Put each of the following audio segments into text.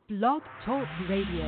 Blog Talk Radio.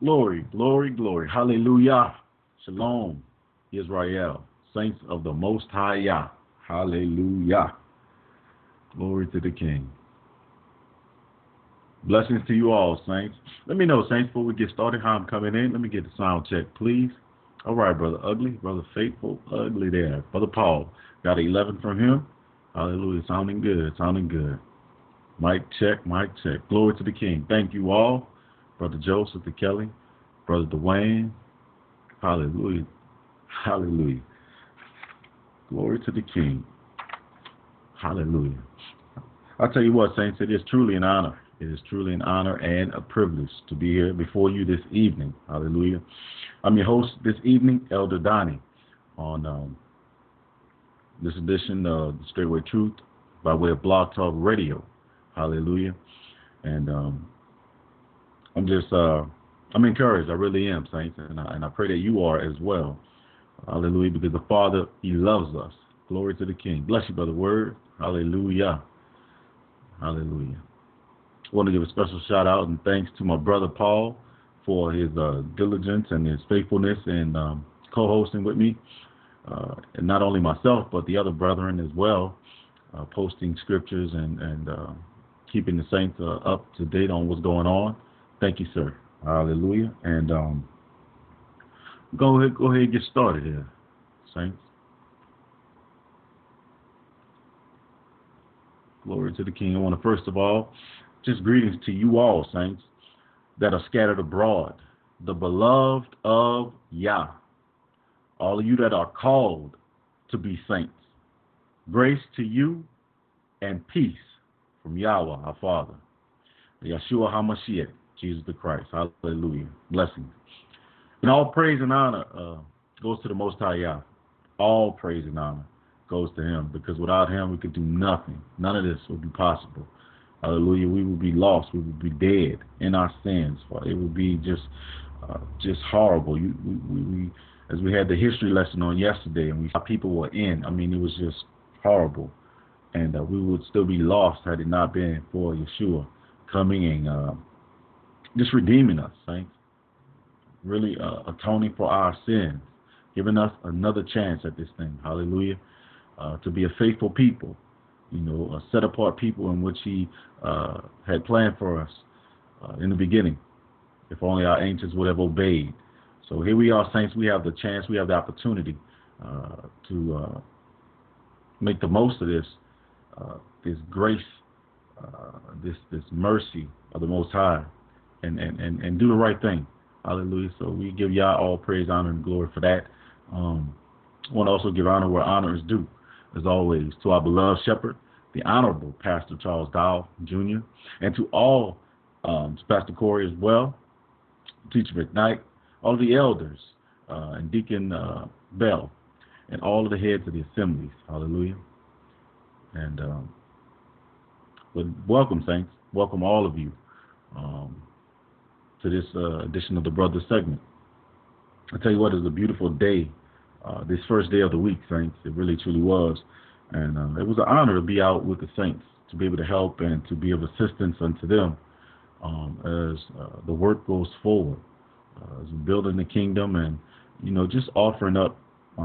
Glory, glory, glory. Hallelujah. Shalom, Israel. Saints of the Most High Yah. Hallelujah. Glory to the King. Blessings to you all, saints. Let me know, saints, before we get started, how I'm coming in. Let me get the sound check, please. All right, Brother Ugly, Brother Faithful, Ugly there. Brother Paul, got an 11 from him. Hallelujah. Sounding good, sounding good. Mic check, mic check. Glory to the King. Thank you all. Brother Joe, Sister Kelly, Brother Dwayne. Hallelujah. Hallelujah. Glory to the King. Hallelujah. I'll tell you what, saints, it is truly an honor. It is truly an honor and a privilege to be here before you this evening. Hallelujah. I'm your host this evening, Elder Donnie, on this edition of the Straightway Truth by way of Blog Talk Radio. Hallelujah. And I'm encouraged. I really am, saints, and I pray that you are as well. Hallelujah, because the Father, He loves us. Glory to the King. Bless you, Brother Word. Hallelujah. Hallelujah. I want to give a special shout out and thanks to my brother Paul for his diligence and his faithfulness in co-hosting with me. And not only myself, but the other brethren as well, posting scriptures and keeping the saints up to date on what's going on. Thank you, sir. Hallelujah. And go ahead and get started here, saints. Glory to the King. I want to first of all, just greetings to you all, saints, that are scattered abroad, the beloved of Yah. All of you that are called to be saints. Grace to you and peace from Yahweh, our Father. Yeshua HaMashiach, Jesus the Christ. Hallelujah. Blessings. And all praise and honor goes to the Most High Yah. All praise and honor goes to Him, because without Him we could do nothing. None of this would be possible. Hallelujah. We would be lost. We would be dead in our sins. It would be just horrible. We as we had the history lesson on yesterday, and we saw people were in. I mean, it was just horrible, and we would still be lost had it not been for Yeshua coming and just redeeming us, saints. Really atoning for our sins, giving us another chance at this thing. Hallelujah. To be a faithful people. A set-apart people in which He had planned for us in the beginning. If only our ancients would have obeyed. So here we are, saints. We have the chance, we have the opportunity to make the most of this grace, this mercy of the Most High, and do the right thing. Hallelujah. So we give Yah all praise, honor, and glory for that. I want to also give honor where honor is due. As always, to our beloved shepherd, the Honorable Pastor Charles Dow Jr., and to all, to Pastor Corey as well, Teacher McKnight, all of the elders, and Deacon Bell, and all of the heads of the assemblies. Hallelujah. And welcome, saints. Welcome all of you to this edition of the Brothers segment. I tell you what, it was a beautiful day. This first day of the week, saints, it really truly was. And it was an honor to be out with the saints, to be able to help and to be of assistance unto them as the work goes forward, as building the kingdom and, just offering up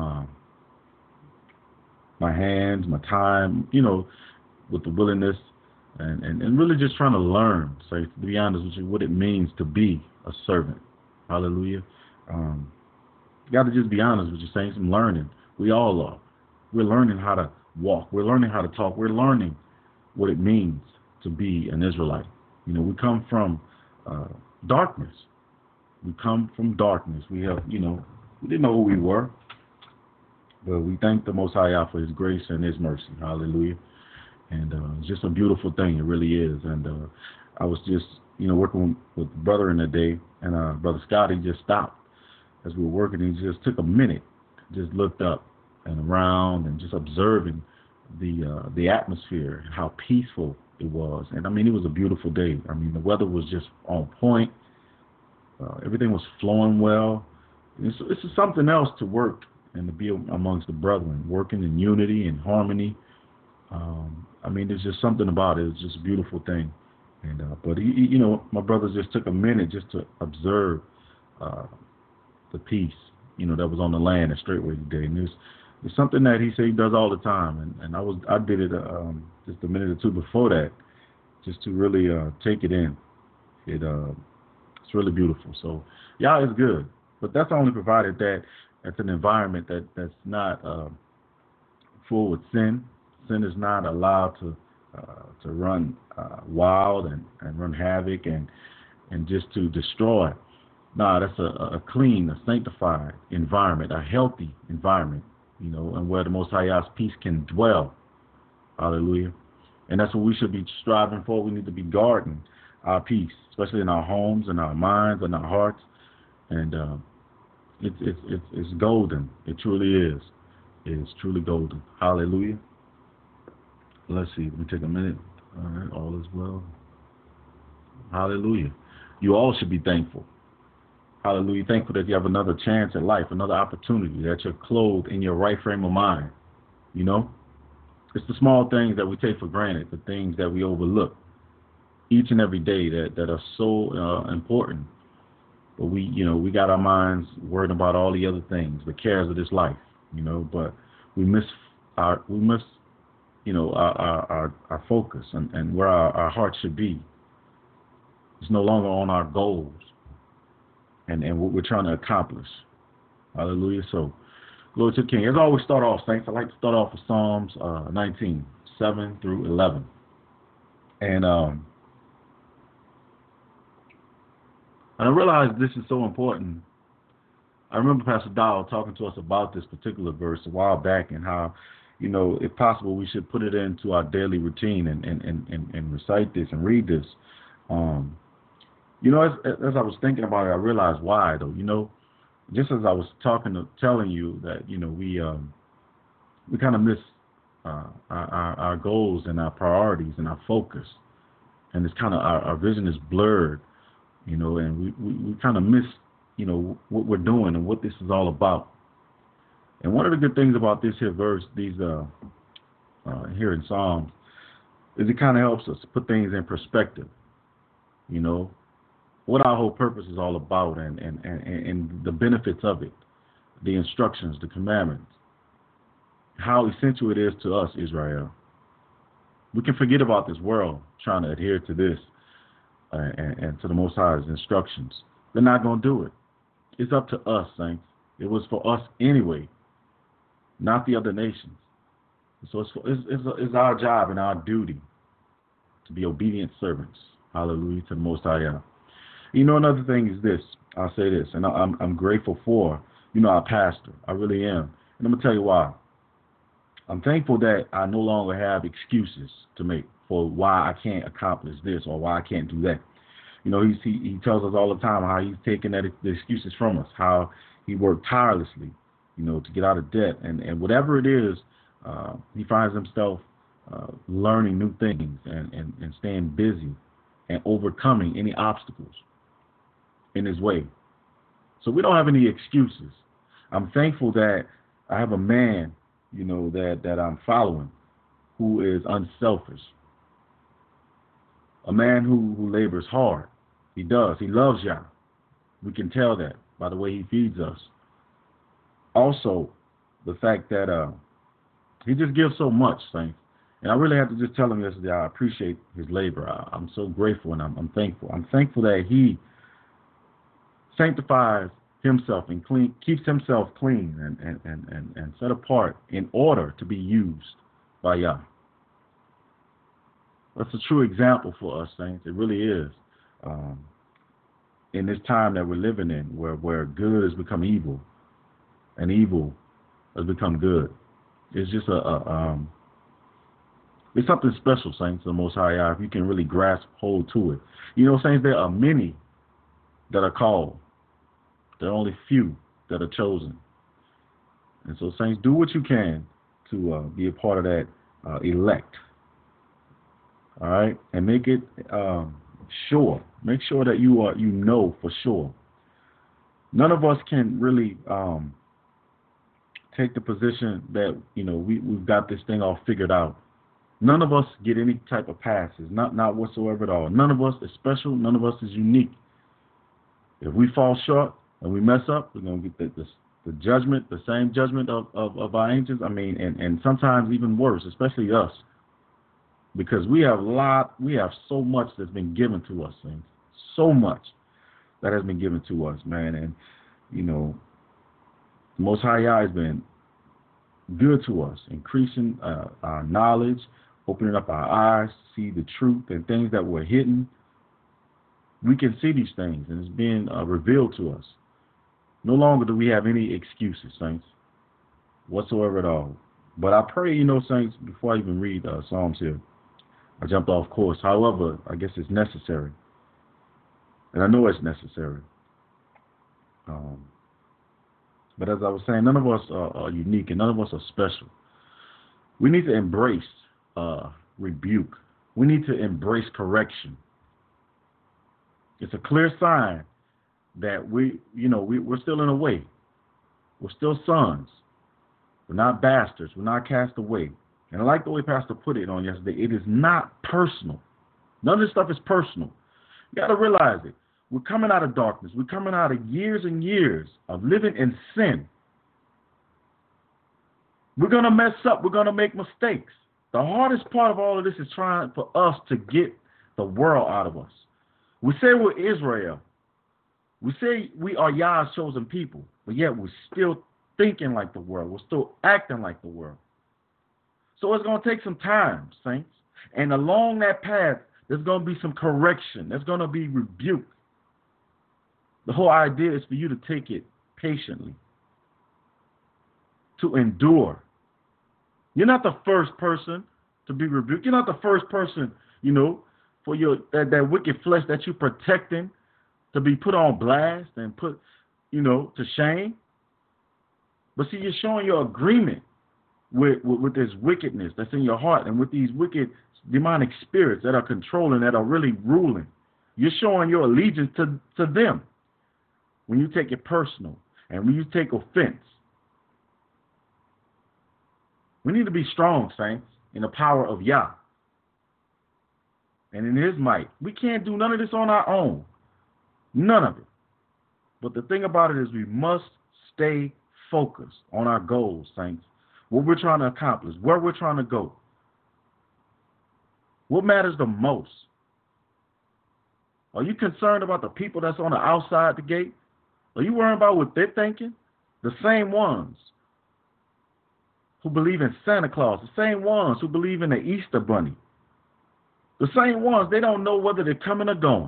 my hands, my time, with the willingness and really just trying to learn, to be honest with you, what it means to be a servant. Hallelujah. Got to just be honest with you, saints. I'm learning. We all are. We're learning how to walk. We're learning how to talk. We're learning what it means to be an Israelite. We come from darkness. We come from darkness. We have, we didn't know who we were, but we thank the Most High for His grace and His mercy. Hallelujah. And it's just a beautiful thing. It really is. And I was just, working with the brother in the day, and Brother Scotty just stopped as we were working. He just took a minute, just looked up and around and just observing the atmosphere, how peaceful it was. And I mean, it was a beautiful day. I mean, the weather was just on point. Everything was flowing well. It's something else to work and to be amongst the brethren, working in unity and harmony. I mean, there's just something about it. It's just a beautiful thing. And but my brothers just took a minute just to observe the peace, that was on the land at Straightway today. And it's something that he said he does all the time. And I did it just a minute or two before that, just to really take it in. It's really beautiful. So Yah is good, but that's only provided that it's an environment that's not full with sin. Sin is not allowed to run wild and run havoc and just to destroy. No, that's a clean, a sanctified environment, a healthy environment, and where the Most High Yah's peace can dwell. Hallelujah. And that's what we should be striving for. We need to be guarding our peace, especially in our homes, in our minds, in our hearts. And it's golden. It truly is. It's truly golden. Hallelujah. Let's see. Let me take a minute. All right. All is well. Hallelujah. You all should be thankful. Hallelujah. Thankful that you have another chance at life, another opportunity, that you're clothed in your right frame of mind. It's the small things that we take for granted, the things that we overlook each and every day that are so important. But we got our minds worried about all the other things, the cares of this life, but we miss our focus and where our heart should be. It's no longer on our goals and what we're trying to accomplish. Hallelujah. So, glory to the King. As I always start off, saints, I like to start off with Psalms 19, 7 through 11. And I realize this is so important. I remember Pastor Dow talking to us about this particular verse a while back and how, if possible, we should put it into our daily routine and recite this and read this. As I was thinking about it, I realized why, though. Just as I was telling you that, we kind of miss our goals and our priorities and our focus. And it's kind of, our vision is blurred, and we kind of miss, what we're doing and what this is all about. And one of the good things about this here verse, these here in Psalms, is it kind of helps us put things in perspective, what our whole purpose is all about and the benefits of it, the instructions, the commandments, how essential it is to us, Israel. We can forget about this world trying to adhere to this and to the Most High's instructions. They're not going to do it. It's up to us, saints. It was for us anyway, not the other nations. So it's our job and our duty to be obedient servants. Hallelujah to the Most High. Another thing is this. I'll say this, and I'm grateful for, our pastor. I really am. And I'm going to tell you why. I'm thankful that I no longer have excuses to make for why I can't accomplish this or why I can't do that. He tells us all the time how he's taking the excuses from us, how he worked tirelessly, to get out of debt. And whatever it is, he finds himself learning new things and staying busy and overcoming any obstacles in his way. So we don't have any excuses. I'm thankful that I have a man, that I'm following who is unselfish. A man who labors hard. He does. He loves Yah. We can tell that by the way he feeds us. Also, the fact that he just gives so much, saints. And I really have to just tell him yesterday, I appreciate his labor. I'm so grateful and I'm thankful. I'm thankful that he sanctifies himself and keeps himself clean and set apart in order to be used by Yah. That's a true example for us, saints. It really is. In this time that we're living in, where good has become evil and evil has become good. It's just it's something special, saints, the Most High Yah, if you can really grasp hold to it. Saints, there are many that are called. There are only few that are chosen. And so, saints, do what you can to be a part of that elect. All right? And make it sure. Make sure that you know for sure. None of us can really take the position that, we've got this thing all figured out. None of us get any type of passes, not whatsoever at all. None of us is special. None of us is unique. If we fall short, and we mess up, we're going to get the judgment, the same judgment of our angels. I mean, and sometimes even worse, especially us, because we have so much that's been given to us, things, so much that has been given to us, man. And the Most High Yah has been good to us, increasing our knowledge, opening up our eyes to see the truth and things that were hidden. We can see these things, and it's being revealed to us. No longer do we have any excuses, saints, whatsoever at all. But I pray, saints, before I even read Psalms here, I jumped off course. However, I guess it's necessary. And I know it's necessary. But as I was saying, none of us are unique and none of us are special. We need to embrace rebuke. We need to embrace correction. It's a clear sign that we're still in a way. We're still sons. We're not bastards. We're not cast away. And I like the way Pastor put it on yesterday. It is not personal. None of this stuff is personal. You got to realize it. We're coming out of darkness. We're coming out of years and years of living in sin. We're going to mess up. We're going to make mistakes. The hardest part of all of this is trying for us to get the world out of us. We say we're Israel. We say we are Yah's chosen people, but yet we're still thinking like the world. We're still acting like the world. So it's going to take some time, saints. And along that path, there's going to be some correction. There's going to be rebuke. The whole idea is for you to take it patiently, to endure. You're not the first person to be rebuked. You're not the first person, for your that wicked flesh that you're protecting to be put on blast and put, to shame. But see, you're showing your agreement with this wickedness that's in your heart and with these wicked demonic spirits that are controlling, that are really ruling. You're showing your allegiance to them when you take it personal and when you take offense. We need to be strong, saints, in the power of Yah and in His might. We can't do none of this on our own. None of it. But the thing about it is we must stay focused on our goals, saints. What we're trying to accomplish, where we're trying to go. What matters the most? Are you concerned about the people that's on the outside the gate? Are you worrying about what they're thinking? The same ones who believe in Santa Claus, the same ones who believe in the Easter Bunny, the same ones, they don't know whether they're coming or going.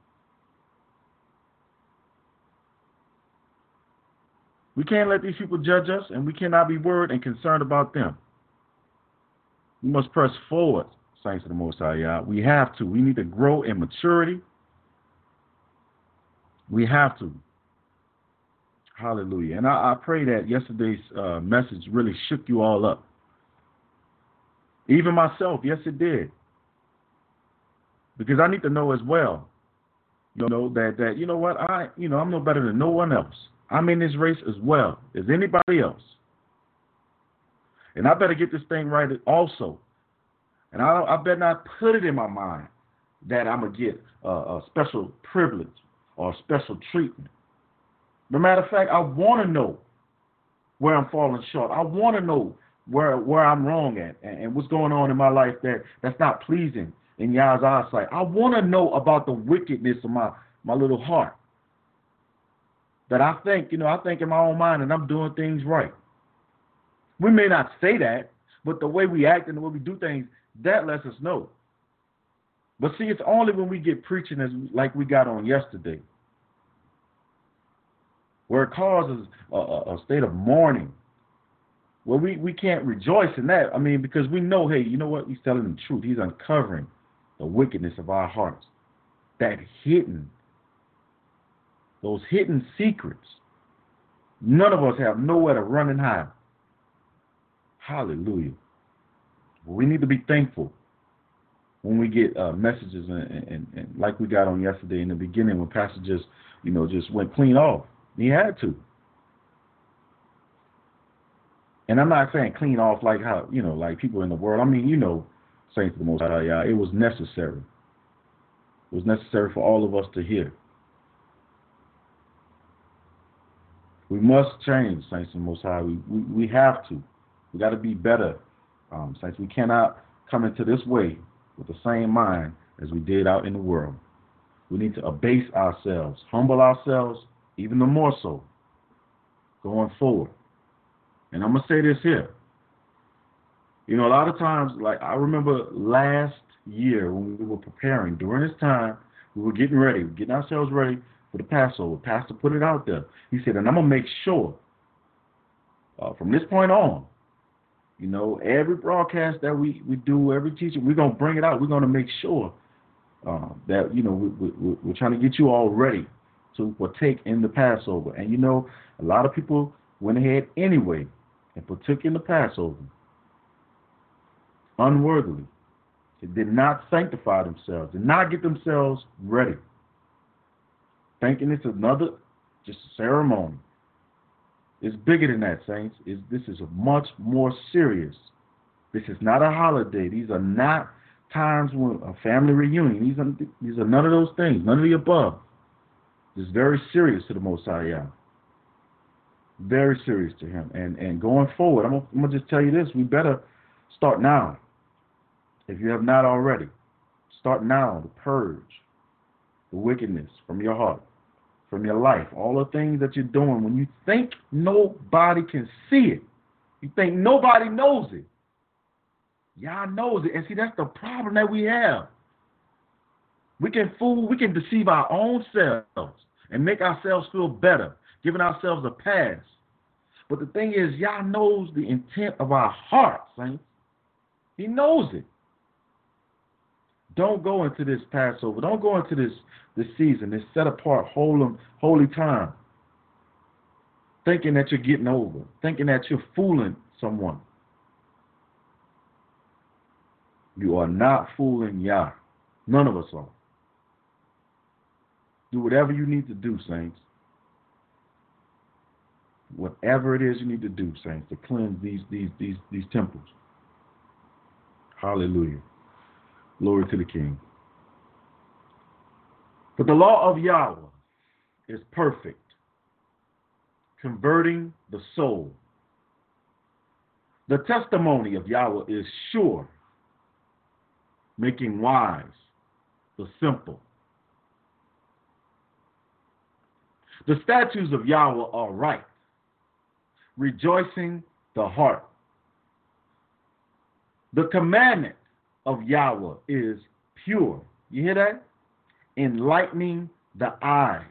We can't let these people judge us, and we cannot be worried and concerned about them. We must press forward, saints of the Most High Yah. We have to. We need to grow in maturity. We have to. Hallelujah. And I pray that yesterday's message really shook you all up. Even myself, yes, it did. Because I need to know as well, that you know what, I'm no better than no one else. I'm in this race as well as anybody else. And I better get this thing right also. And I better not put it in my mind that I'm going to get a special privilege or special treatment. As a matter of fact, I want to know where I'm falling short. I want to know where I'm wrong at and what's going on in my life that's not pleasing in Yah's eyesight. I want to know about the wickedness of my little heart. That I think in my own mind and I'm doing things right. We may not say that, but the way we act and the way we do things, that lets us know. But see, it's only when we get preaching like we got on yesterday, where it causes a state of mourning, where we can't rejoice in that. I mean, because we know, hey, you know what? He's telling the truth. He's uncovering the wickedness of our hearts. Those hidden secrets. None of us have nowhere to run and hide. Hallelujah. We need to be thankful when we get messages and like we got on yesterday in the beginning when Pastor just went clean off. He had to. And I'm not saying clean off like how, like people in the world. I mean, saints of the Most High Yah, it was necessary. It was necessary for all of us to hear. We must change, saints of the Most High. We have to. We got to be better, saints. We cannot come into this way with the same mind as we did out in the world. We need to abase ourselves, humble ourselves, even the more so, going forward. And I'm going to say this here. You know, a lot of times, like I remember last year when we were preparing, during this time, we were getting ready, getting ourselves ready for the Passover. Pastor put it out there. He said, and I'm going to make sure from this point on, you know, every broadcast that we do, every teaching, we're going to bring it out. We're going to make sure that, you know, we're trying to get you all ready to partake in the Passover. And, you know, a lot of people went ahead anyway and partook in the Passover unworthily. They did not sanctify themselves, did not get themselves ready, thinking it's another just a ceremony. It's bigger than that, saints. This is much more serious. This is not a holiday. These are not times when a family reunion. These are none of those things, none of the above. It's very serious to the Most High Yah. Very serious to Him. And going forward, I'm going to just tell you this. We better start now. If you have not already, start now to purge the wickedness from your heart, from your life, all the things that you're doing. When you think nobody can see it, you think nobody knows it, Yah knows it. And see, that's the problem that we have. We can deceive our own selves and make ourselves feel better, giving ourselves a pass. But the thing is, Yah knows the intent of our hearts, saints. He knows it. Don't go into this Passover. Don't go into this season, this set apart, holy time, thinking that you're getting over, thinking that you're fooling someone. You are not fooling Yah. None of us are. Do whatever you need to do, saints. Whatever it is you need to do, saints, to cleanse these temples. Hallelujah. Glory to the King. But the law of Yahweh is perfect, converting the soul. The testimony of Yahweh is sure, making wise the simple. The statutes of Yahweh are right, rejoicing the heart. The commandment of Yahweh is pure. You hear that? Enlightening the eyes.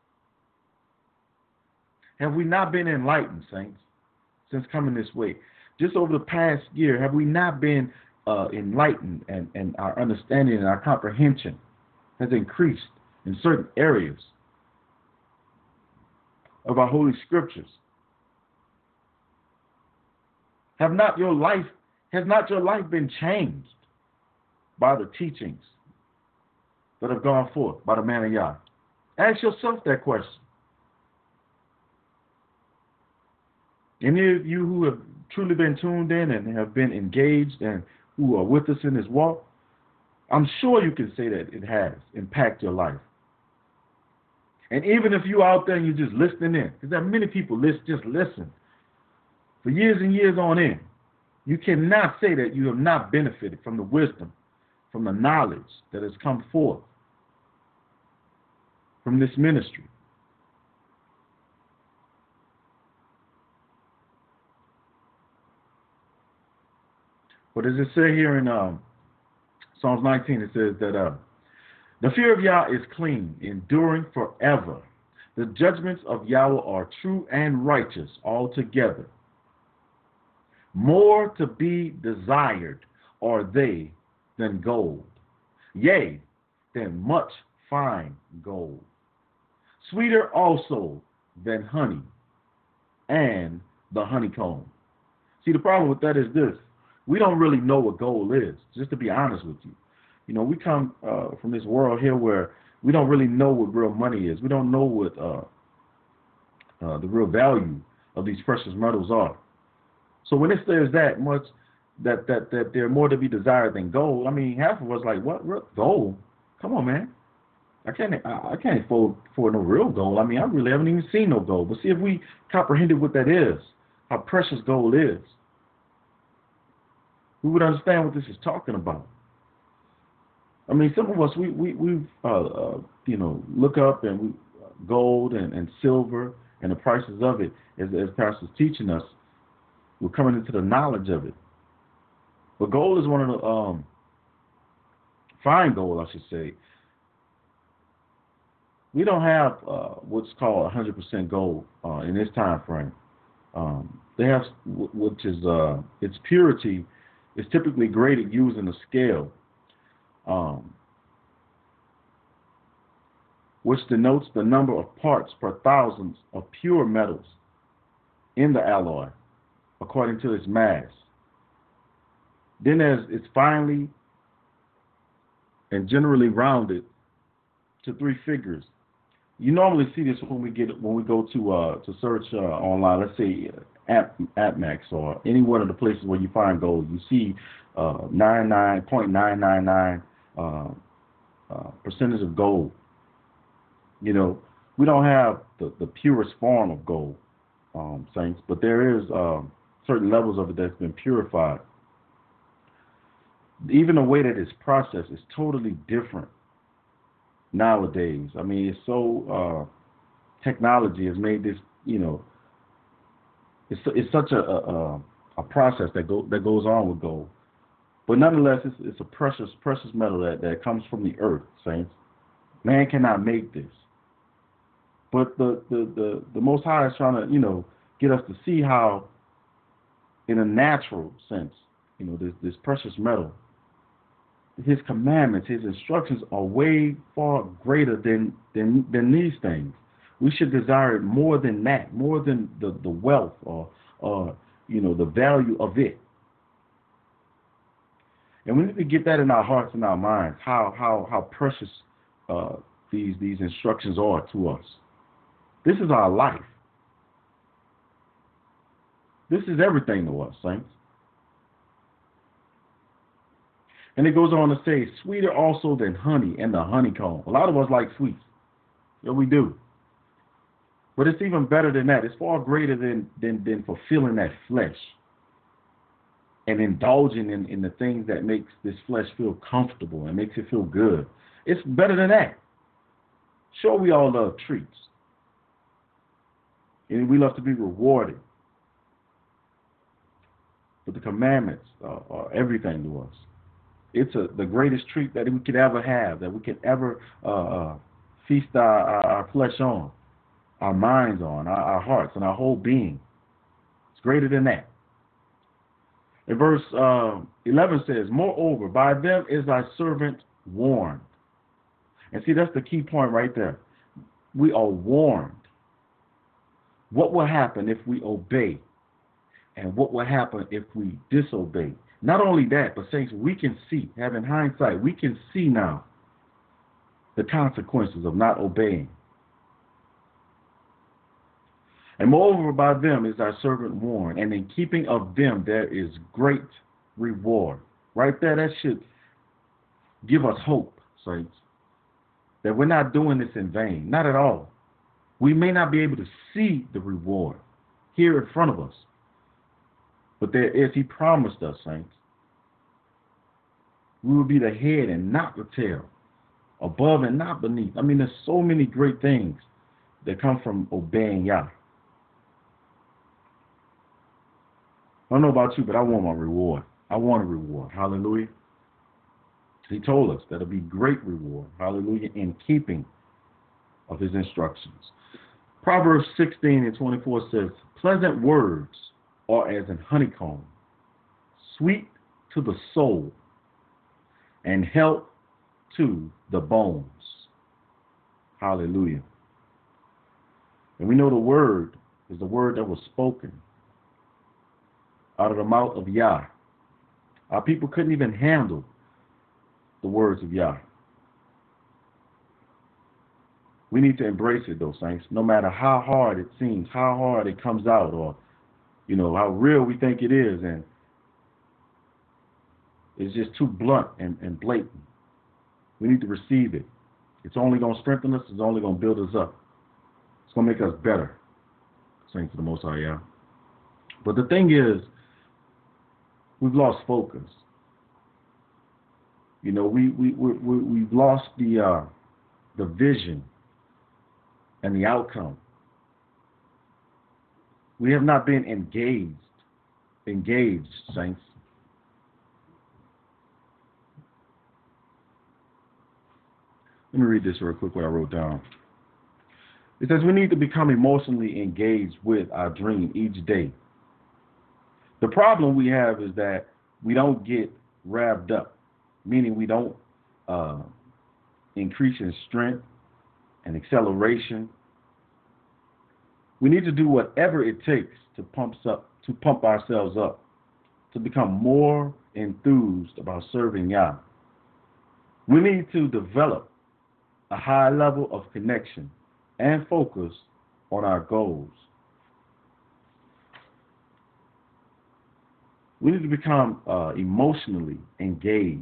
Have we not been enlightened, saints, since coming this way? Just over the past year, have we not been enlightened, and our understanding and our comprehension has increased in certain areas of our holy scriptures? Has not your life been changed by the teachings that have gone forth by the man of Yah? Ask yourself that question. Any of you who have truly been tuned in and have been engaged and who are with us in this walk, I'm sure you can say that it has impacted your life. And even if you're out there and you're just listening in, because there are many people just listen for years and years on end, you cannot say that you have not benefited from the wisdom, from the knowledge that has come forth from this ministry. What does it say here in Psalms 19? It says that the fear of Yah is clean, enduring forever. The judgments of Yahweh are true and righteous altogether. More to be desired are they than gold, yea, than much fine gold. Sweeter also than honey and the honeycomb. See, the problem with that is this. We don't really know what gold is, just to be honest with you. You know, we come from this world here where we don't really know what real money is. We don't know what the real value of these precious metals are. So when it says that much, that they're more to be desired than gold, I mean, half of us like, what gold? Come on, man. I can't afford no real gold. I mean, I really haven't even seen no gold. But see, if we comprehended what that is, how precious gold is, we would understand what this is talking about. I mean, some of us we look up and gold and silver and the prices of it as pastors teaching us. We're coming into the knowledge of it. But gold is one of the fine gold, I should say. We don't have what's called 100% gold in this time frame. They have, which is its purity is typically graded using a scale, which denotes the number of parts per thousands of pure metals in the alloy, according to its mass. Then, as it's finely and generally rounded to three figures. You normally see this when we go to search online. Let's say AppMax or any one of the places where you find gold. You see 99.999 percentage of gold. You know, we don't have the purest form of gold, saints, but there is certain levels of it that's been purified. Even the way that it's processed is totally different nowadays. I mean, it's so technology has made this, it's such a process that goes on with gold. But nonetheless, it's a precious metal that comes from the earth, saints. Man cannot make this. But the Most High is trying to, get us to see how, in a natural sense, this precious metal, His commandments, His instructions are way far greater than these things. We should desire it more than that, more than the wealth or the value of it. And we need to get that in our hearts and our minds, how precious these instructions are to us. This is our life. This is everything to us, saints. And it goes on to say, sweeter also than honey and the honeycomb. A lot of us like sweets. Yeah, we do. But it's even better than that. It's far greater than fulfilling that flesh and indulging in the things that makes this flesh feel comfortable and makes it feel good. It's better than that. Sure, we all love treats. And we love to be rewarded. But the commandments are everything to us. It's the greatest treat that we could ever have, that we could ever feast our flesh on, our minds on, our hearts, and our whole being. It's greater than that. And verse 11 says, moreover, by them is thy servant warned. And see, that's the key point right there. We are warned. What will happen if we obey? And what will happen if we disobey? Not only that, but saints, we can see, having hindsight, we can see now the consequences of not obeying. And moreover, by them is our servant warned, and in keeping of them there is great reward. Right there, that should give us hope, saints, that we're not doing this in vain. Not at all. We may not be able to see the reward here in front of us, but there is, He promised us, saints. We will be the head and not the tail, above and not beneath. I mean, there's so many great things that come from obeying Yah. I don't know about you, but I want my reward. I want a reward. Hallelujah. He told us that it'll be great reward. Hallelujah. In keeping of His instructions. Proverbs 16:24 says, pleasant words are as an honeycomb, sweet to the soul, and health to the bones. Hallelujah. And we know the word is the word that was spoken out of the mouth of Yah. Our people couldn't even handle the words of Yah. We need to embrace it, though, saints, no matter how hard it seems, how hard it comes out, or how real we think it is, and it's just too blunt and blatant. We need to receive it. It's only going to strengthen us. It's only going to build us up. It's going to make us better. Saints of the Most High, yeah. But the thing is, we've lost focus. You know, we've lost the vision and the outcome. We have not been engaged, saints. Let me read this real quick, what I wrote down. It says we need to become emotionally engaged with our dream each day. The problem we have is that we don't get revved up, meaning we don't increase in strength and acceleration. We need to do whatever it takes to pump ourselves up, to become more enthused about serving Yah. We need to develop a high level of connection and focus on our goals. We need to become emotionally engaged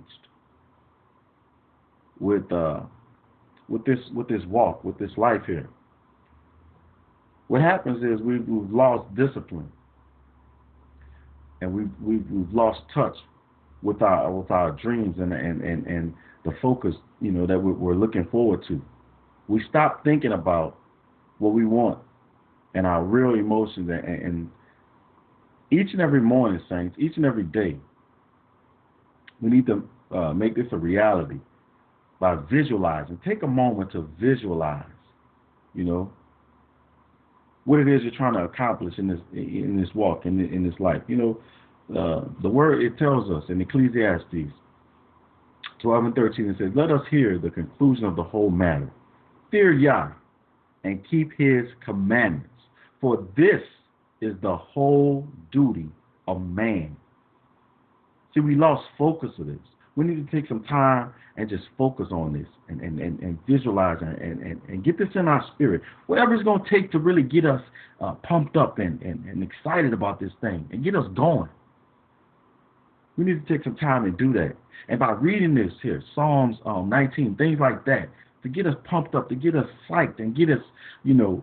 with this walk, with this life here. What happens is we've lost discipline, and we've lost touch with our dreams and the focus, you know, that we're looking forward to. We stop thinking about what we want and our real emotions, and each and every morning, saints, each and every day, we need to make this a reality by visualizing. Take a moment to visualize, you know, what it is you're trying to accomplish in this walk, in this life. You know, the word, it tells us in Ecclesiastes 12:13, it says, "Let us hear the conclusion of the whole matter. Fear Yah and keep his commandments, for this is the whole duty of man." See, we lost focus of this. We need to take some time and just focus on this and visualize and get this in our spirit. Whatever it's going to take to really get us pumped up and excited about this thing and get us going. We need to take some time and do that. And by reading this here, Psalms 19, things like that, to get us pumped up, to get us psyched and get us, you know,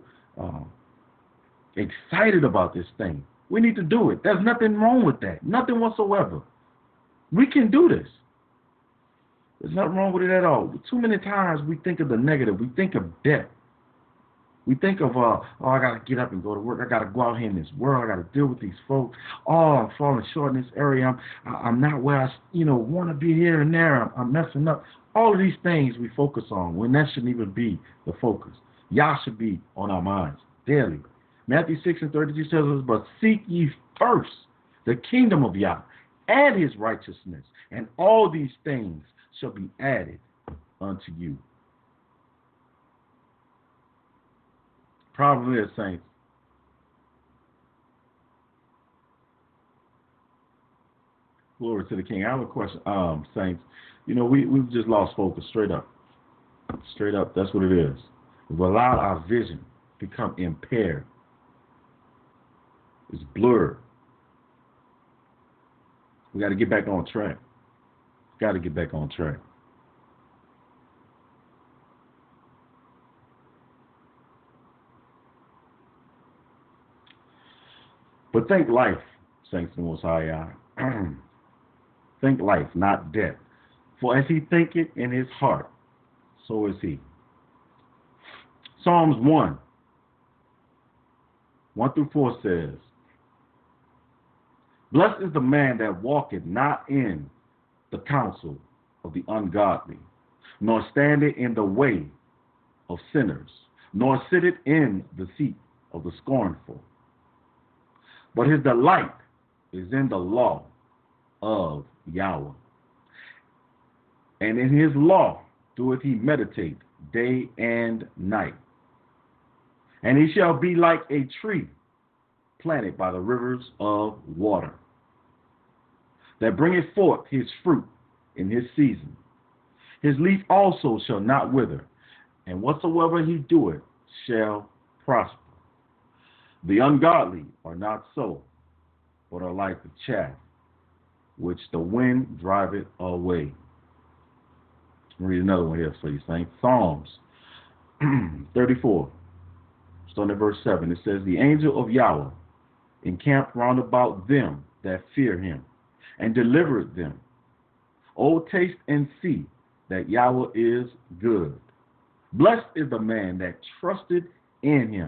excited about this thing. We need to do it. There's nothing wrong with that. Nothing whatsoever. We can do this. There's nothing wrong with it at all. Too many times we think of the negative. We think of death. We think of, I got to get up and go to work. I got to go out here in this world. I got to deal with these folks. Oh, I'm falling short in this area. I'm not where I, want to be here and there. I'm messing up. All of these things we focus on when that shouldn't even be the focus. Yah should be on our minds daily. Matthew 6:32 tells us, "But seek ye first the kingdom of Yah and his righteousness, and all these things shall be added unto you." Problem is, saints, glory to the King. I have a question, saints. We've just lost focus, straight up. Straight up, that's what it is. We've allowed our vision to become impaired. It's blurred. We got to get back on track. Got to get back on track. But think life, saints of the Most High. Think life, not death. For as he thinketh in his heart, so is he. Psalms 1:1-4 says, "Blessed is the man that walketh not in the counsel of the ungodly, nor standeth in the way of sinners, nor sitteth in the seat of the scornful. But his delight is in the law of Yahweh. And in his law doeth he meditate day and night. And he shall be like a tree planted by the rivers of water, that bringeth forth his fruit in his season. His leaf also shall not wither, and whatsoever he doeth shall prosper. The ungodly are not so, but are like the chaff which the wind driveth away." I'll read another one here for you, saints. Psalms 34, starting at verse 7. It says, the angel of Yahweh encamped round about them that fear him, and delivered them. O taste and see that Yahweh is good. Blessed is the man that trusted in him.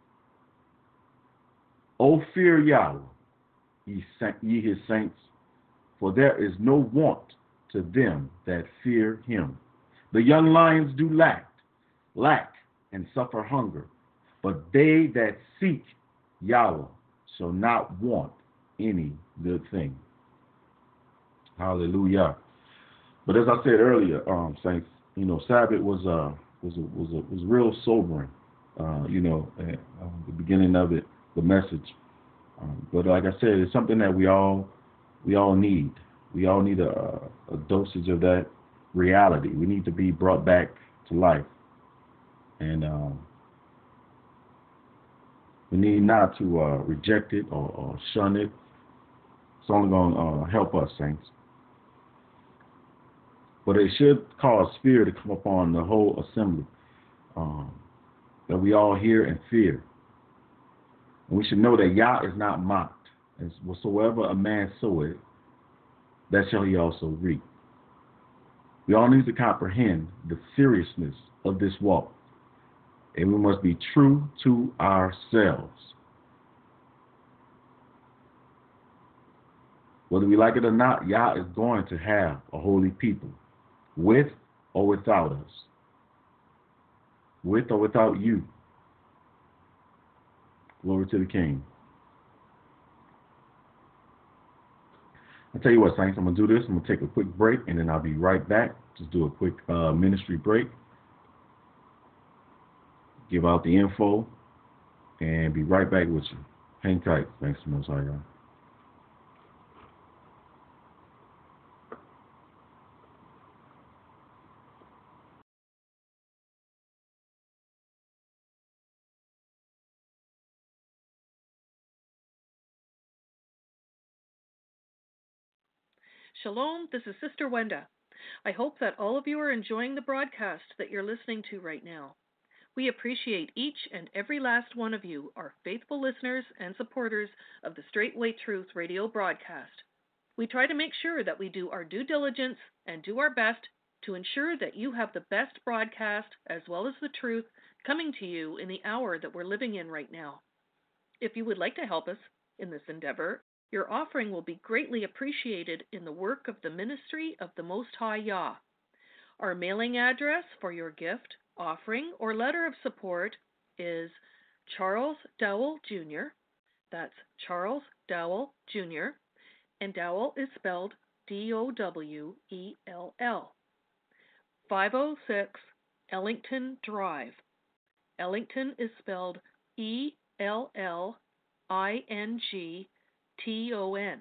O fear Yahweh, ye his saints, for there is no want to them that fear him. The young lions do lack, and suffer hunger, but they that seek Yahweh shall not want any good thing. Hallelujah. But as I said earlier, saints, Sabbath was real sobering. At the beginning of it, the message. But like I said, it's something that we all need. We all need a dosage of that reality. We need to be brought back to life, and we need not to reject it or shun it. It's only going to help us, saints. But it should cause fear to come upon the whole assembly, that we all hear and fear. And we should know that Yah is not mocked. As whatsoever a man soweth, that shall he also reap. We all need to comprehend the seriousness of this walk, and we must be true to ourselves. Whether we like it or not, Yah is going to have a holy people, with or without us, with or without you. Glory to the King. I'll tell you what, saints, I'm going to do this. I'm going to take a quick break, and then I'll be right back. Just do a quick ministry break, give out the info, and be right back with you. Hang tight. Thanks so much, y'all. Shalom, this is Sister Wenda. I hope that all of you are enjoying the broadcast that you're listening to right now. We appreciate each and every last one of you, our faithful listeners and supporters of the Straightway Truth radio broadcast. We try to make sure that we do our due diligence and do our best to ensure that you have the best broadcast as well as the truth coming to you in the hour that we're living in right now. If you would like to help us in this endeavor, your offering will be greatly appreciated in the work of the ministry of the Most High Yah. Our mailing address for your gift, offering, or letter of support is Charles Dowell Jr. That's Charles Dowell Jr. And Dowell is spelled D-O-W-E-L-L. 506 Ellington Drive. Ellington is spelled E-L-L-I-N-G-T-O-N.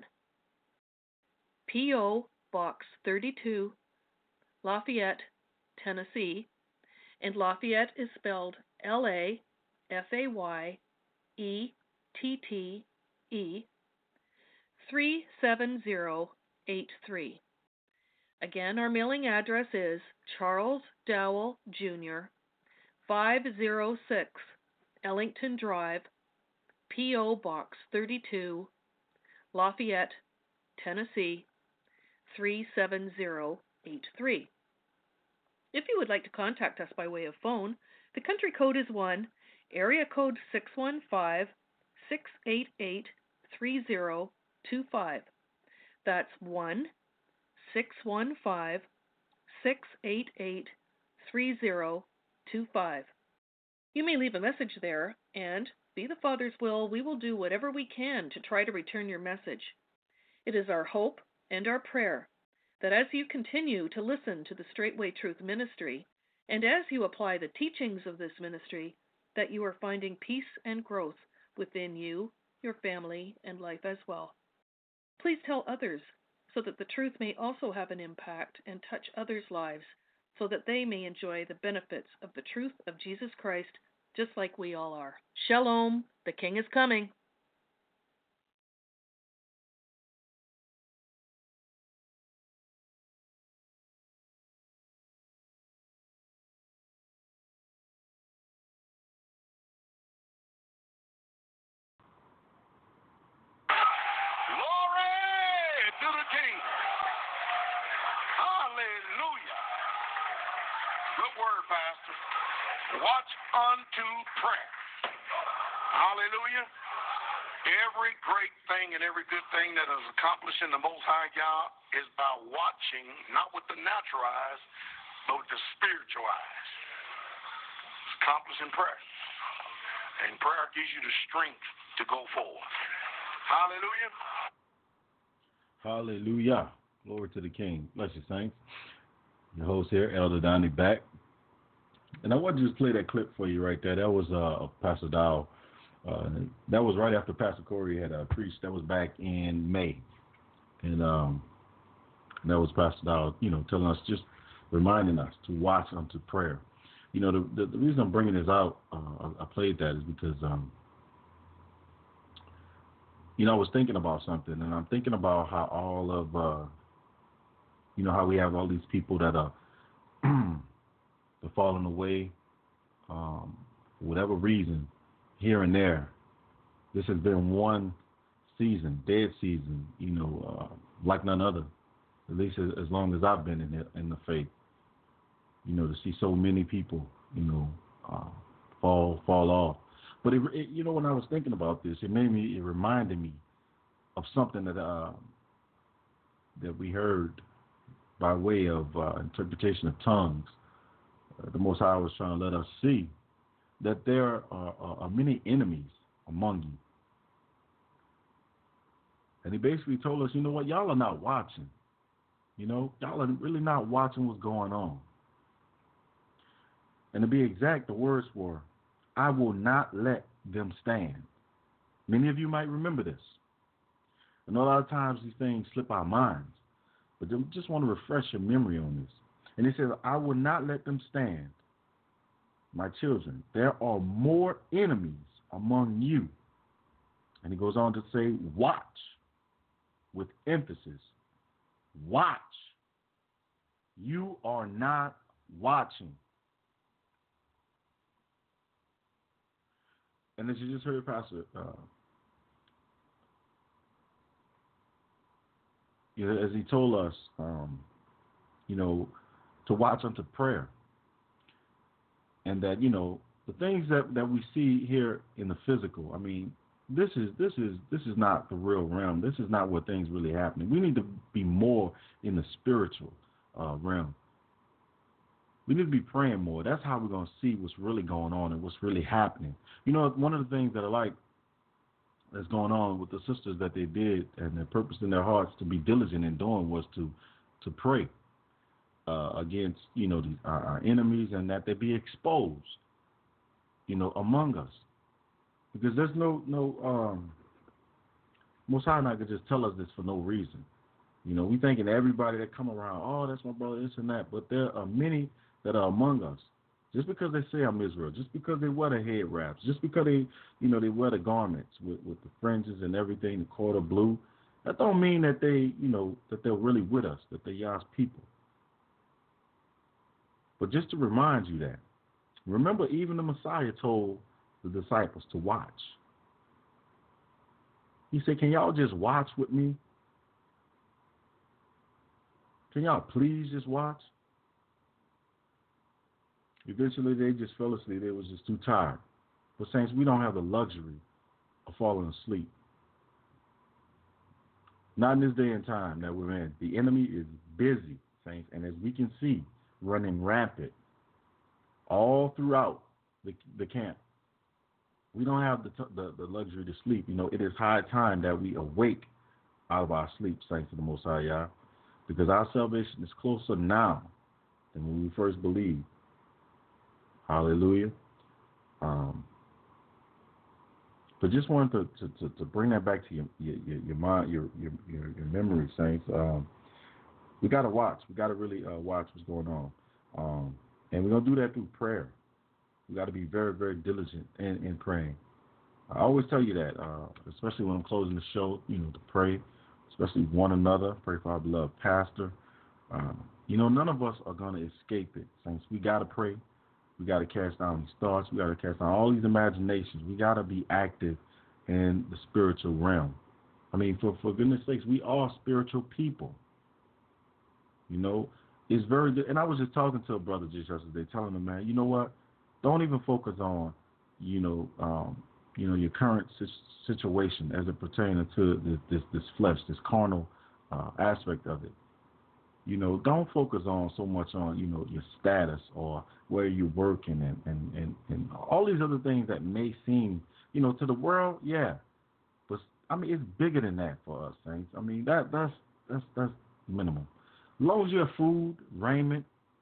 P.O. Box 32, Lafayette, Tennessee, and Lafayette is spelled L-A-F-A-Y-E-T-T-E 37083. Again, our mailing address is Charles Dowell Jr., 506 Ellington Drive, P.O. Box 32, Lafayette, Tennessee, 37083. If you would like to contact us by way of phone, the country code is 1, area code 615-688-3025. That's 1-615-688-3025. You may leave a message there, and, be the Father's will, we will do whatever we can to try to return your message. It is our hope and our prayer that as you continue to listen to the Straightway Truth Ministry, and as you apply the teachings of this ministry, that you are finding peace and growth within you, your family, and life as well. Please tell others so that the truth may also have an impact and touch others' lives so that they may enjoy the benefits of the truth of Jesus Christ just like we all are. Shalom, the King is coming. Hallelujah. Good word, Pastor. Watch unto prayer. Hallelujah. Every great thing and every good thing that is accomplished in the Most High God is by watching, not with the natural eyes, but with the spiritual eyes. It's accomplished in prayer. And prayer gives you the strength to go forward. Hallelujah. Hallelujah. Glory to the King. Bless you, saints. Your host here, Elder Donnie, back. And I want to just play that clip for you right there. That was Pastor Dow. That was right after Pastor Corey had preached. That was back in May. And that was Pastor Dow, telling us, just reminding us to watch unto prayer. The reason I'm bringing this out, I played that is because, I was thinking about something, and I'm thinking about how all of, how we have all these people that are they're falling away for whatever reason, here and there. This has been one season, dead season, like none other, at least as long as I've been in the faith. To see so many people, fall off. But when I was thinking about this, it reminded me of something that we heard by way of interpretation of tongues. The Most High was trying to let us see that there are many enemies among you. And he basically told us, y'all are not watching. Y'all are really not watching what's going on. And to be exact, the words were, I will not let them stand. Many of you might remember this. And a lot of times these things slip our minds. But I just want to refresh your memory on this. And he says, I will not let them stand. My children, there are more enemies among you. And he goes on to say, watch, with emphasis. Watch. You are not watching. And as you just heard, Pastor, as he told us, to watch unto prayer. And that, the things that we see here in the physical, this is not the real realm. This is not where things really happening. We need to be more in the spiritual realm. We need to be praying more. That's how we're going to see what's really going on and what's really happening. One of the things that I like that's going on with the sisters that they did and their purpose in their hearts to be diligent in doing was to pray against, our enemies, and that they be exposed, among us. Because there's no Most High not could just tell us this for no reason. We thinking everybody that come around, oh, that's my brother, this and that. But there are many that are among us. Just because they say I'm Israel, just because they wear the head wraps, just because they wear the garments with the fringes and everything, the cord of blue, that don't mean that that they're really with us, that they're Yah's people. But just to remind you that, remember, even the Messiah told the disciples to watch. He said, can y'all just watch with me? Can y'all please just watch? Eventually, they just fell asleep. They was just too tired. But saints, we don't have the luxury of falling asleep. Not in this day and time that we're in. The enemy is busy, saints, and as we can see, running rampant all throughout the camp. We don't have the luxury to sleep. It is high time that we awake out of our sleep, saints of the Most High Yah, because our salvation is closer now than when we first believed. Hallelujah. But just wanted to bring that back to your mind, your memory, saints. We got to watch. We got to really watch what's going on. And we're going to do that through prayer. We got to be very, very diligent in praying. I always tell you that, especially when I'm closing the show, to pray, especially one another. Pray for our beloved pastor. None of us are going to escape it, saints. We got to pray. We got to cast down these thoughts. We got to cast down all these imaginations. We got to be active in the spiritual realm. For goodness sakes, we are spiritual people. It's very good. And I was just talking to a brother just yesterday, telling him, man, you know what? Don't even focus on, your current situation as it pertains to this flesh, this carnal aspect of it. Don't focus on so much on, your status or where you're working and all these other things that may seem, to the world, yeah. But I mean, it's bigger than that for us, saints. I mean, that's minimum. As long as you have food, raiment,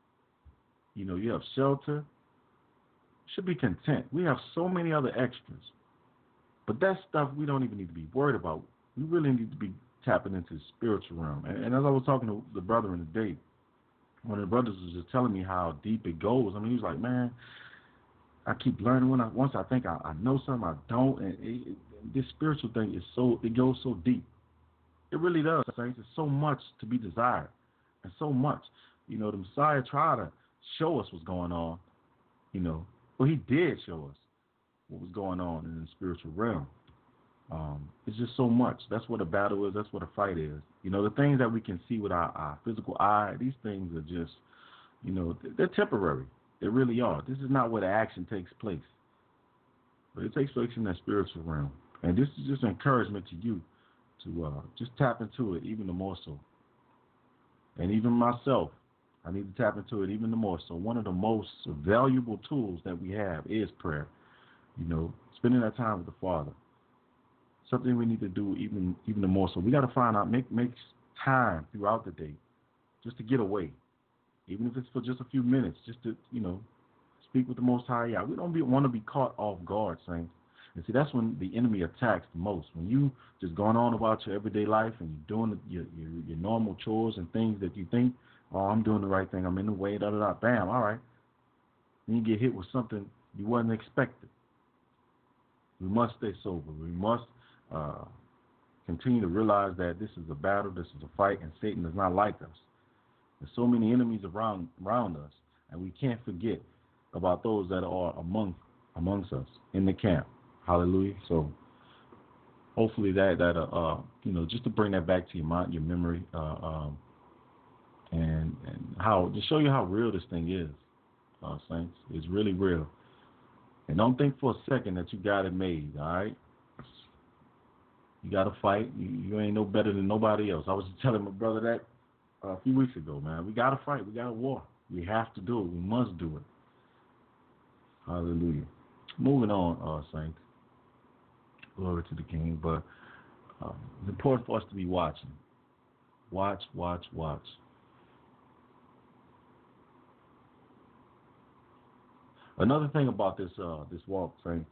you have shelter, you should be content. We have so many other extras. But that stuff we don't even need to be worried about. We really need to be tapping into the spiritual realm. And as I was talking to the brother in the day, one of the brothers was just telling me how deep it goes. I mean, he was like, man, I keep learning. Once I think I know something, I don't. And this spiritual thing it goes so deep. It really does, saints. There's so much to be desired, and so much. The Messiah tried to show us what's going on. Well, he did show us what was going on in the spiritual realm. It's just so much. That's what a battle is. That's what a fight is. The things that we can see with our physical eye, these things are just, they're temporary. They really are. This is not where the action takes place. But it takes place in that spiritual realm. And this is just encouragement to you to just tap into it even the more so. And even myself, I need to tap into it even the more so. One of the most valuable tools that we have is prayer. Spending that time with the Father. Something we need to do even the more so. We got to find out, make time throughout the day just to get away. Even if it's for just a few minutes, just to, speak with the Most High. Yeah, we don't want to be caught off guard, saints. And see, that's when the enemy attacks the most. When you just going on about your everyday life and you're doing your normal chores and things that you think, oh, I'm doing the right thing, I'm in the way, da-da-da, bam, all right. Then you get hit with something you wasn't expecting. We must stay sober. We must continue to realize that this is a battle, this is a fight, and Satan is not like us. There's so many enemies around us, and we can't forget about those that are amongst us in the camp. Hallelujah. So hopefully that just to bring that back to your mind, your memory, and how to show you how real this thing is, saints. It's really real. And don't think for a second that you got it made, all right? You got to fight. You ain't no better than nobody else. I was just telling my brother that a few weeks ago, man. We got to fight. We got to war. We have to do it. We must do it. Hallelujah. Moving on, saints. Glory to the King. But it's important for us to be watching. Watch. Another thing about this walk, saints,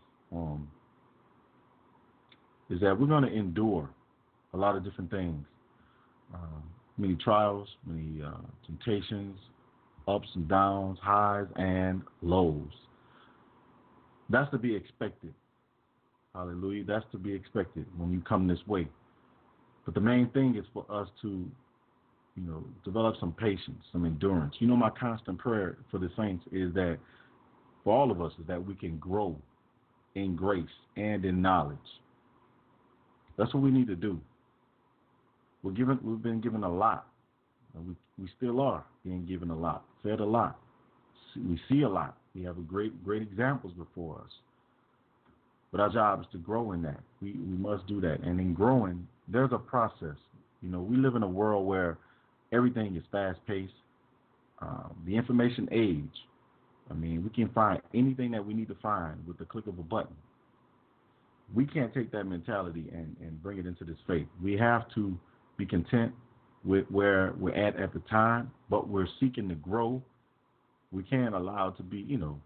is that we're going to endure a lot of different things, many trials, many temptations, ups and downs, highs and lows. That's to be expected. Hallelujah. That's to be expected when you come this way. But the main thing is for us to, develop some patience, some endurance. My constant prayer for the saints is that, for all of us, is that we can grow in grace and in knowledge. That's what we need to do. We've been given a lot. And we still are being given a lot, fed a lot. We see a lot. We have great examples before us. But our job is to grow in that. We must do that. And in growing, there's a process. We live in a world where everything is fast-paced. The information age. I mean, we can find anything that we need to find with the click of a button. We can't take that mentality and bring it into this faith. We have to be content with where we're at the time, but we're seeking to grow. We can't allow it to be,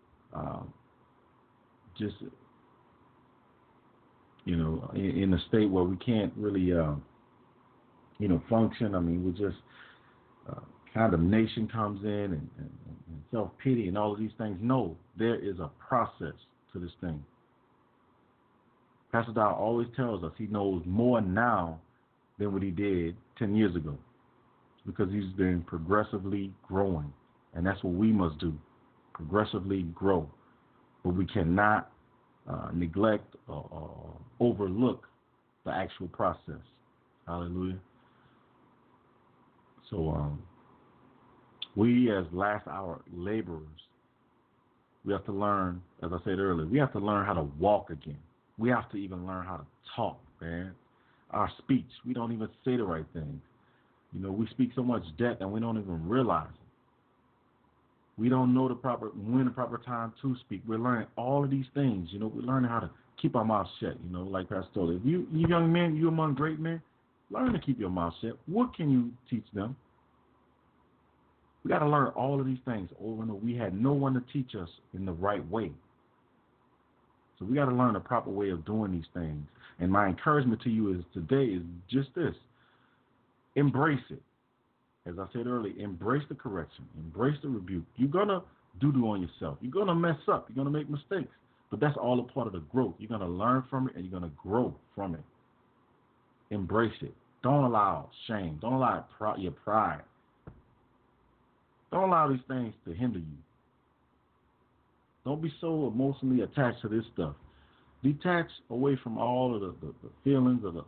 in a state where we can't really, function. I mean, we just condemnation comes in and self-pity and all of these things. No, there is a process to this thing. Pastor Dow always tells us he knows more now than what he did 10 years ago, because he's been progressively growing. And that's what we must do, progressively grow. But we cannot neglect or overlook the actual process. Hallelujah. So We as last hour laborers, we have to learn, as I said earlier, we have to learn how to walk again. We have to even learn how to talk, man. Our speech, we don't even say the right things. You know, we speak so much debt and we don't even realize it. We don't know when the proper time to speak. We're learning all of these things. You know, we're learning how to keep our mouth shut. You know, like Pastor told us, you young men, you among great men, learn to keep your mouth shut. What can you teach them? We got to learn all of these things over and over. We had no one to teach us in the right way. So we got to learn the proper way of doing these things. And my encouragement to you is today is just this. Embrace it. As I said earlier, embrace the correction. Embrace the rebuke. You're going to do on yourself. You're going to mess up. You're going to make mistakes. But that's all a part of the growth. You're going to learn from it and you're going to grow from it. Embrace it. Don't allow shame. Don't allow your pride. Don't allow these things to hinder you. Don't be so emotionally attached to this stuff. Detach away from all of the feelings of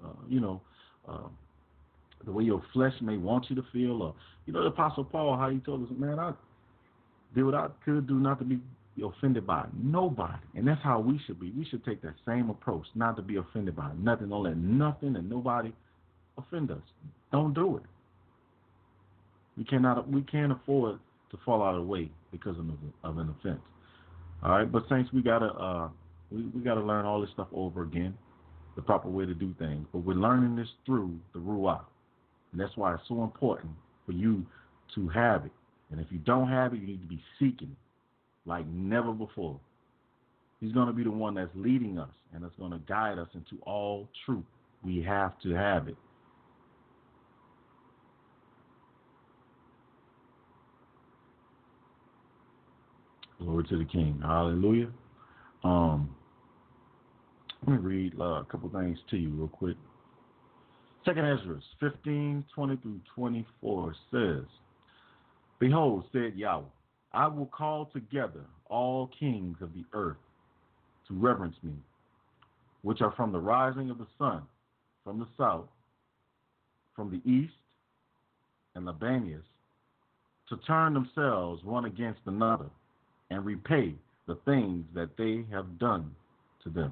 the way your flesh may want you to feel. Or, you know, the Apostle Paul, how he told us, man, I did what I could do not to be offended by nobody. And that's how we should be. We should take that same approach, not to be offended by nothing. Don't let nothing and nobody offend us. Don't do it. We can't afford to fall out of the way because of an offense. All right, but saints, we gotta learn all this stuff over again, the proper way to do things. But we're learning this through the Ruach, and that's why it's so important for you to have it. And if you don't have it, you need to be seeking like never before. He's going to be the one that's leading us, and that's going to guide us into all truth. We have to have it. Glory to the King. Hallelujah. Let me read a couple things to you real quick. 2nd Ezra 15:20-24 says, Behold, said Yahweh, I will call together all kings of the earth to reverence me, which are from the rising of the sun, from the south, from the east, and Libanias, to turn themselves one against another, and repay the things that they have done to them.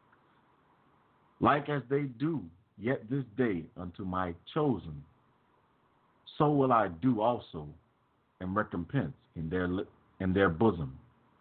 Like as they do yet this day unto my chosen, so will I do also and recompense in their bosom.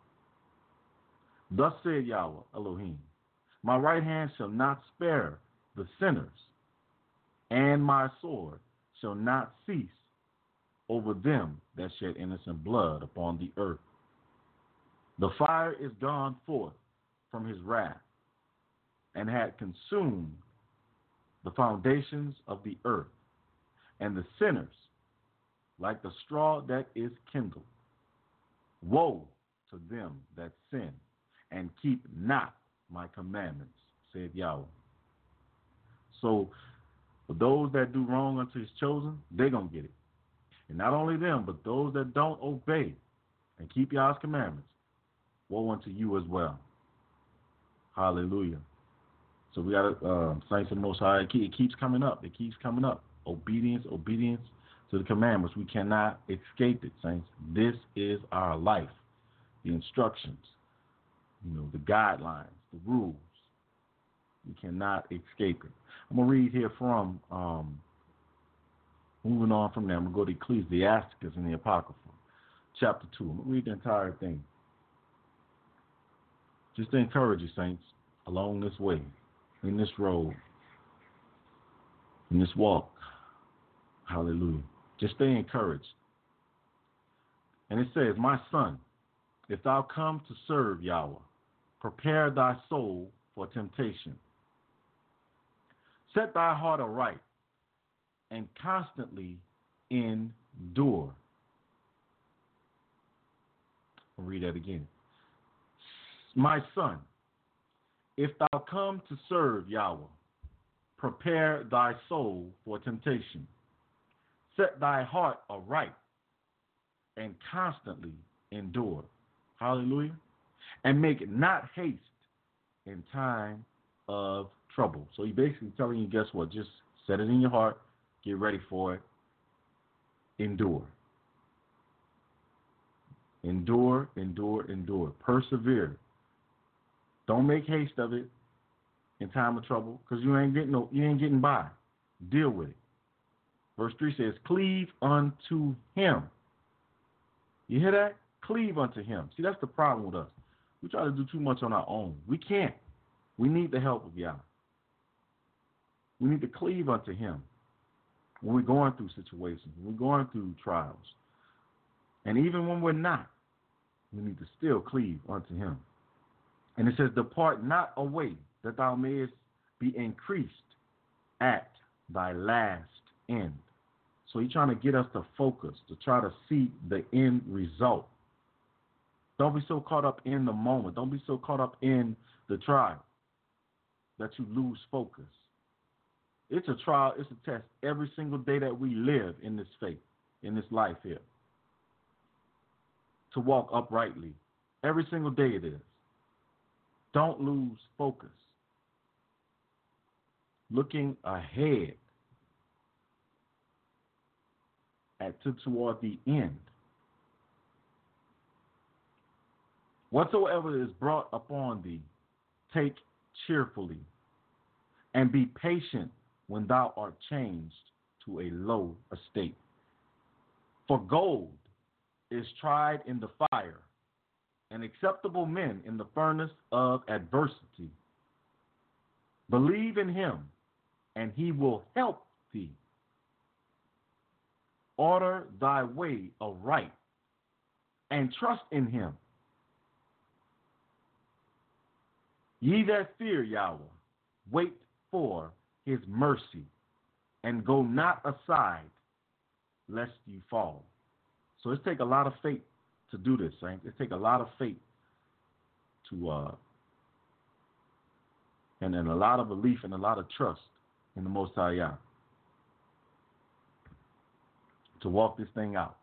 Thus said Yahweh Elohim, my right hand shall not spare the sinners, and my sword shall not cease over them that shed innocent blood upon the earth. The fire is gone forth from his wrath, and had consumed the foundations of the earth, and the sinners, like the straw that is kindled. Woe to them that sin, and keep not my commandments, said Yahweh. So, for those that do wrong unto his chosen, they're going to get it. And not only them, but those that don't obey and keep Yahweh's commandments, woe unto you as well. Hallelujah. So we got to, saints of the Most High, it keeps coming up. It keeps coming up. Obedience to the commandments. We cannot escape it, saints. This is our life. The instructions, the guidelines, the rules. We cannot escape it. I'm going to read here from, moving on from there, I'm going to go to Ecclesiasticus in the Apocrypha, chapter 2. I'm going to read the entire thing. Just to encourage you, saints, along this way, in this road, in this walk. Hallelujah. Just stay encouraged. And it says, my son, if thou come to serve Yahweh, prepare thy soul for temptation. Set thy heart aright and constantly endure. I'll read that again. My son, if thou come to serve Yahweh, prepare thy soul for temptation. Set thy heart aright and constantly endure. Hallelujah. And make not haste in time of trouble. So he's basically telling you, guess what? Just set it in your heart. Get ready for it. Endure. Endure, endure, endure. Persevere. Don't make haste of it in time of trouble, because you ain't getting by. Deal with it. Verse 3 says, cleave unto him. You hear that? Cleave unto him. See, that's the problem with us. We try to do too much on our own. We can't. We need the help of Yah. We need to cleave unto him when we're going through situations, when we're going through trials. And even when we're not, we need to still cleave unto him. And it says, depart not away, that thou mayest be increased at thy last end. So he's trying to get us to focus, to try to see the end result. Don't be so caught up in the moment. Don't be so caught up in the trial that you lose focus. It's a trial, it's a test every single day that we live in this faith, in this life here. To walk uprightly. Every single day it is. Don't lose focus. Looking ahead toward the end. Whatsoever is brought upon thee, take cheerfully, and be patient when thou art changed to a low estate. For gold is tried in the fire, and acceptable men in the furnace of adversity. Believe in him, and he will help thee. Order thy way aright, and trust in him. Ye that fear Yahweh, wait for his mercy, and go not aside, lest you fall. So it takes a lot of faith to do this, saints. It takes a lot of faith to, and a lot of belief and a lot of trust in the Most High Yah to walk this thing out.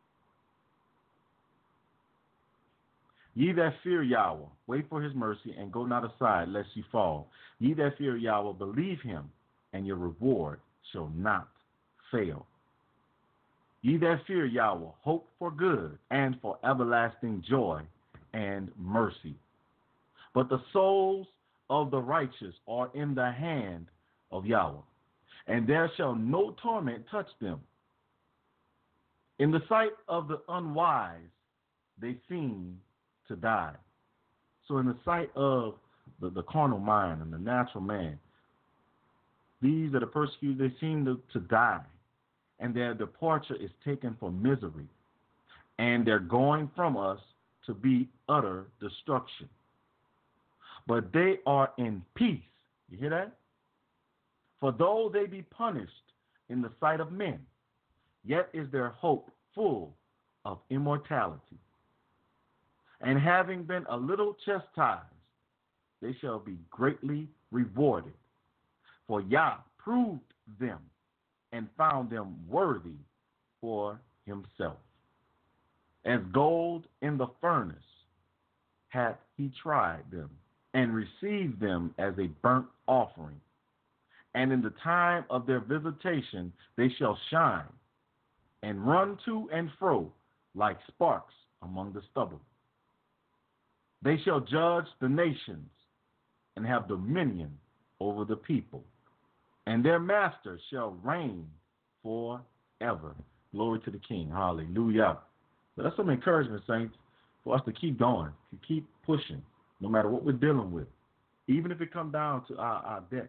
Ye that fear Yahweh, wait for his mercy, and go not aside, lest you fall. Ye that fear Yahweh, believe him, and your reward shall not fail. Ye that fear Yahweh, hope for good, and for everlasting joy and mercy. But the souls of the righteous are in the hand of Yahweh, and there shall no torment touch them. In the sight of the unwise, they seem to die. So in the sight of the carnal mind and the natural man, these that are persecuted, they seem to die. And their departure is taken for misery. And they're going from us to be utter destruction. But they are in peace. You hear that? For though they be punished in the sight of men, yet is their hope full of immortality. And having been a little chastised, they shall be greatly rewarded. For Yah proved them and found them worthy for himself. As gold in the furnace hath he tried them, and received them as a burnt offering. And in the time of their visitation they shall shine, and run to and fro like sparks among the stubble. They shall judge the nations, and have dominion over the people. And their master shall reign forever. Glory to the King. Hallelujah. So that's some encouragement, saints, for us to keep going, to keep pushing, no matter what we're dealing with, even if it comes down to our debt.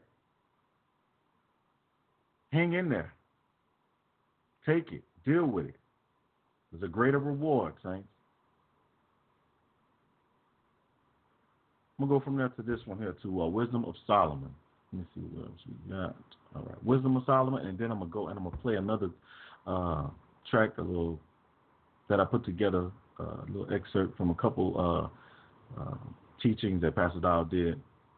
Hang in there. Take it. Deal with it. There's a greater reward, saints. I'm going to go from there to this one here, to Wisdom of Solomon. Let me see what else we got. All right, Wisdom of Solomon, and then I'm going to go and I'm going to play another track, that I put together, a little excerpt from a couple teachings that Pastor Dow did,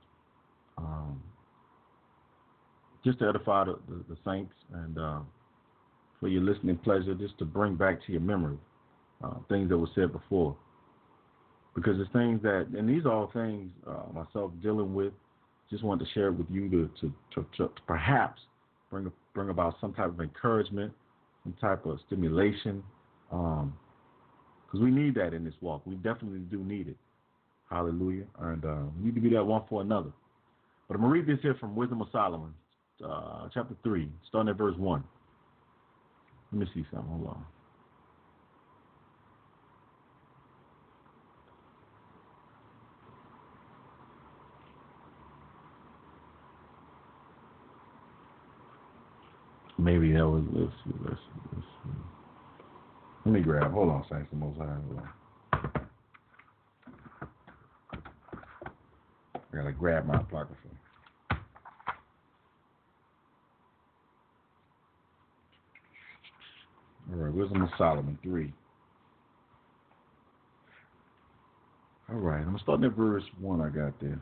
just to edify the saints and for your listening pleasure, just to bring back to your memory things that were said before. Because it's things that, and these are all things myself dealing with, just wanted to share with you to perhaps bring about some type of encouragement, some type of stimulation. Because Because we need that in this walk. We definitely do need it. Hallelujah. And we need to be that one for another. But I'm going to read this here from Wisdom of Solomon, chapter 3, starting at verse 1. Let me see something. Hold on. Maybe that was, let's see. Let me grab, hold on, Saints the Most High. Hold on. I gotta grab my apocrypha. All right, Wisdom of Solomon 3. All right, I'm starting at verse 1 I got there.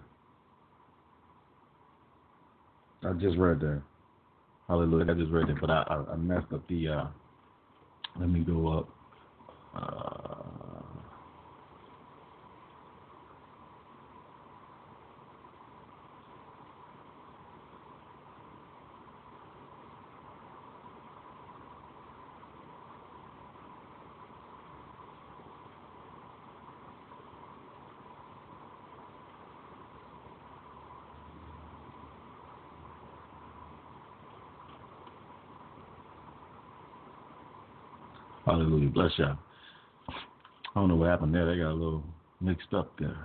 I just read that. Hallelujah, I just read it, but I messed up the, let me go up. Hallelujah, bless y'all. I don't know what happened there. They got a little mixed up there.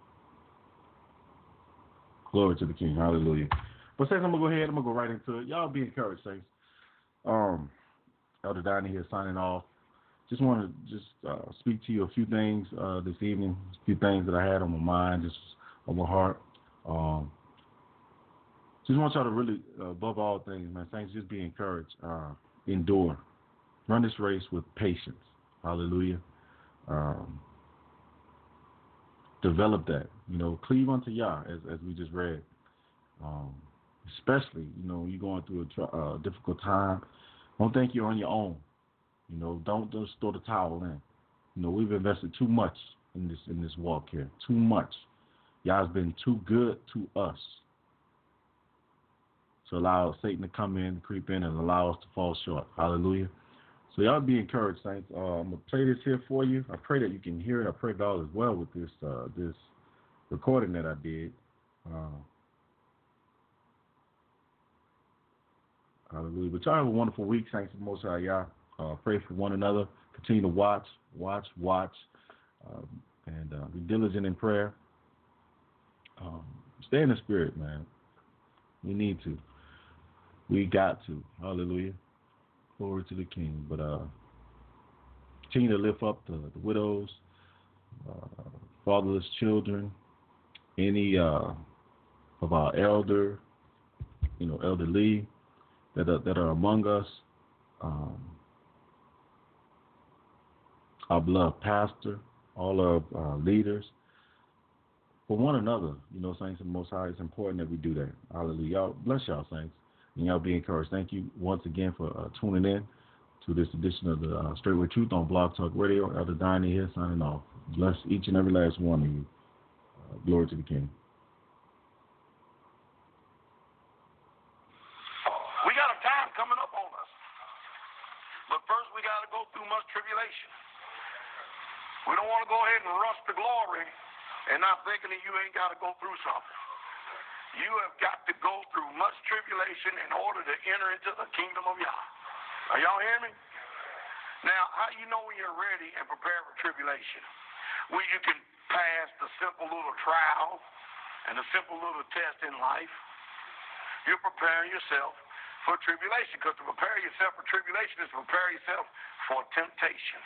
Glory to the King. Hallelujah. But Saints, I'm going to go ahead. I'm going to go right into it. Y'all be encouraged, Saints. Elder Donnie here signing off. Just want to speak to you a few things this evening, a few things that I had on my mind, just on my heart. Just want y'all to really, above all things, man, Saints, just be encouraged. Endure. Run this race with patience. Hallelujah. Develop that. Cleave unto Yah, as we just read. Especially, when you're going through a difficult time. Don't think you're on your own. Don't just throw the towel in. We've invested too much in this walk here. Too much. Yah's been too good to us. So allow Satan to come in, creep in, and allow us to fall short. Hallelujah. So y'all be encouraged, Saints. I'm going to play this here for you. I pray that you can hear it. I pray that all is well with this this recording that I did. Hallelujah. But y'all have a wonderful week, Saints of the Most High Yah. Pray for one another. Continue to watch, and be diligent in prayer. Stay in the spirit, man. We need to. We got to. Hallelujah. Glory to the King. But continue to lift up the widows, fatherless children, any of our elderly that are among us, our beloved pastor, all of our leaders, for one another. Saints of the Most High, it's important that we do that. Hallelujah. Y'all, bless y'all, Saints. And y'all be encouraged. Thank you once again for tuning in to this edition of the Straightway Truth on Blog Talk Radio. Elder Donnie here signing off. Bless each and every last one of you. Glory to the King. We got a time coming up on us. But first we got to go through much tribulation. We don't want to go ahead and rush to glory and not thinking that you ain't got to go through something. You have got to go through much tribulation in order to enter into the kingdom of Yah. Are y'all hearing me? Now, how do you know when you're ready and prepared for tribulation? When you can pass the simple little trial and the simple little test in life. You're preparing yourself for tribulation, because to prepare yourself for tribulation is to prepare yourself for temptation.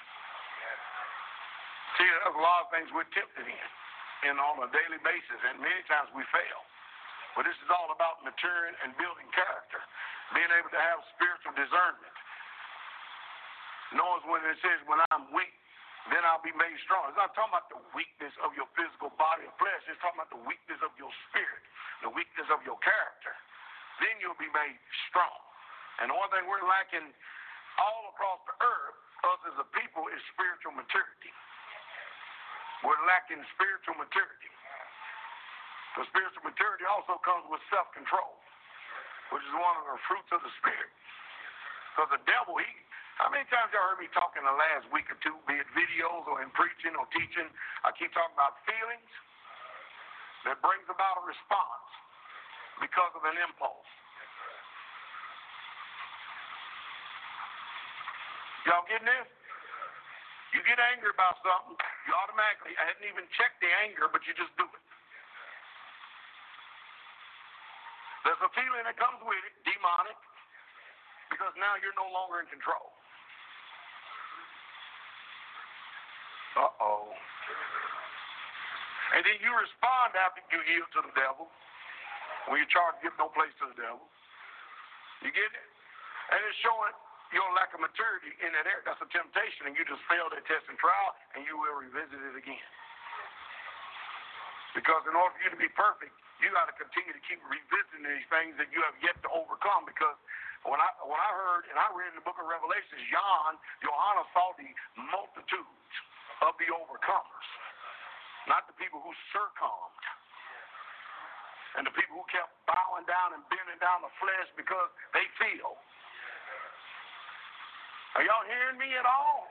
See, there's a lot of things we're tempted in on a daily basis, and many times we fail. But this is all about maturing and building character, being able to have spiritual discernment. Knowing when it says, when I'm weak, then I'll be made strong. It's not talking about the weakness of your physical body or flesh. It's talking about the weakness of your spirit, the weakness of your character. Then you'll be made strong. And the one thing we're lacking all across the earth, us as a people, is spiritual maturity. We're lacking spiritual maturity. The spiritual maturity also comes with self-control, which is one of the fruits of the Spirit. Because the devil, how many times y'all heard me talk in the last week or two, be it videos or in preaching or teaching, I keep talking about feelings that brings about a response because of an impulse. Y'all getting this? You get angry about something, you automatically, I hadn't even checked the anger, but you just do it. There's a feeling that comes with it, demonic, because now you're no longer in control. Uh-oh. And then you respond after you yield to the devil. When you're charged to give no place to the devil. You get it? And it's showing your lack of maturity in that area. That's a temptation, and you just failed that test and trial, and you will revisit it again. Because in order for you to be perfect, you got to continue to keep revisiting these things that you have yet to overcome. Because when I heard, and I read in the book of Revelations, Johanna saw the multitudes of the overcomers, not the people who succumbed, and the people who kept bowing down and bending down the flesh because they feel. Are y'all hearing me at all?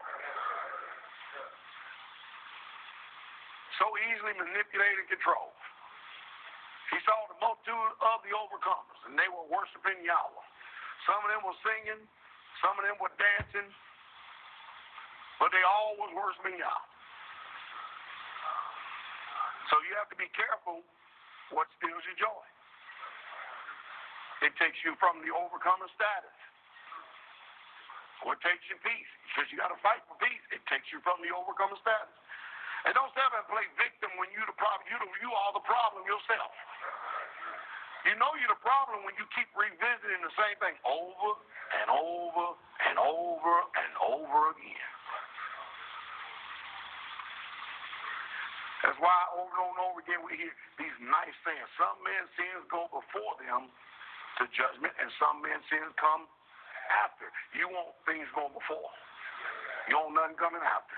So easily manipulated and controlled. He saw the multitude of the overcomers, and they were worshiping Yahweh. Some of them were singing, some of them were dancing, but they all was worshiping Yahweh. So you have to be careful what steals your joy. It takes you from the overcomer status. What takes you peace? Because you got to fight for peace. It takes you from the overcomer status. And don't step and play victim when you the problem. You are the problem yourself. You know you're the problem when you keep revisiting the same thing over and over and over and over again. That's why over and over again we hear these nice things. Some men's sins go before them to judgment, and some men's sins come after. You want things going before. You want nothing coming after.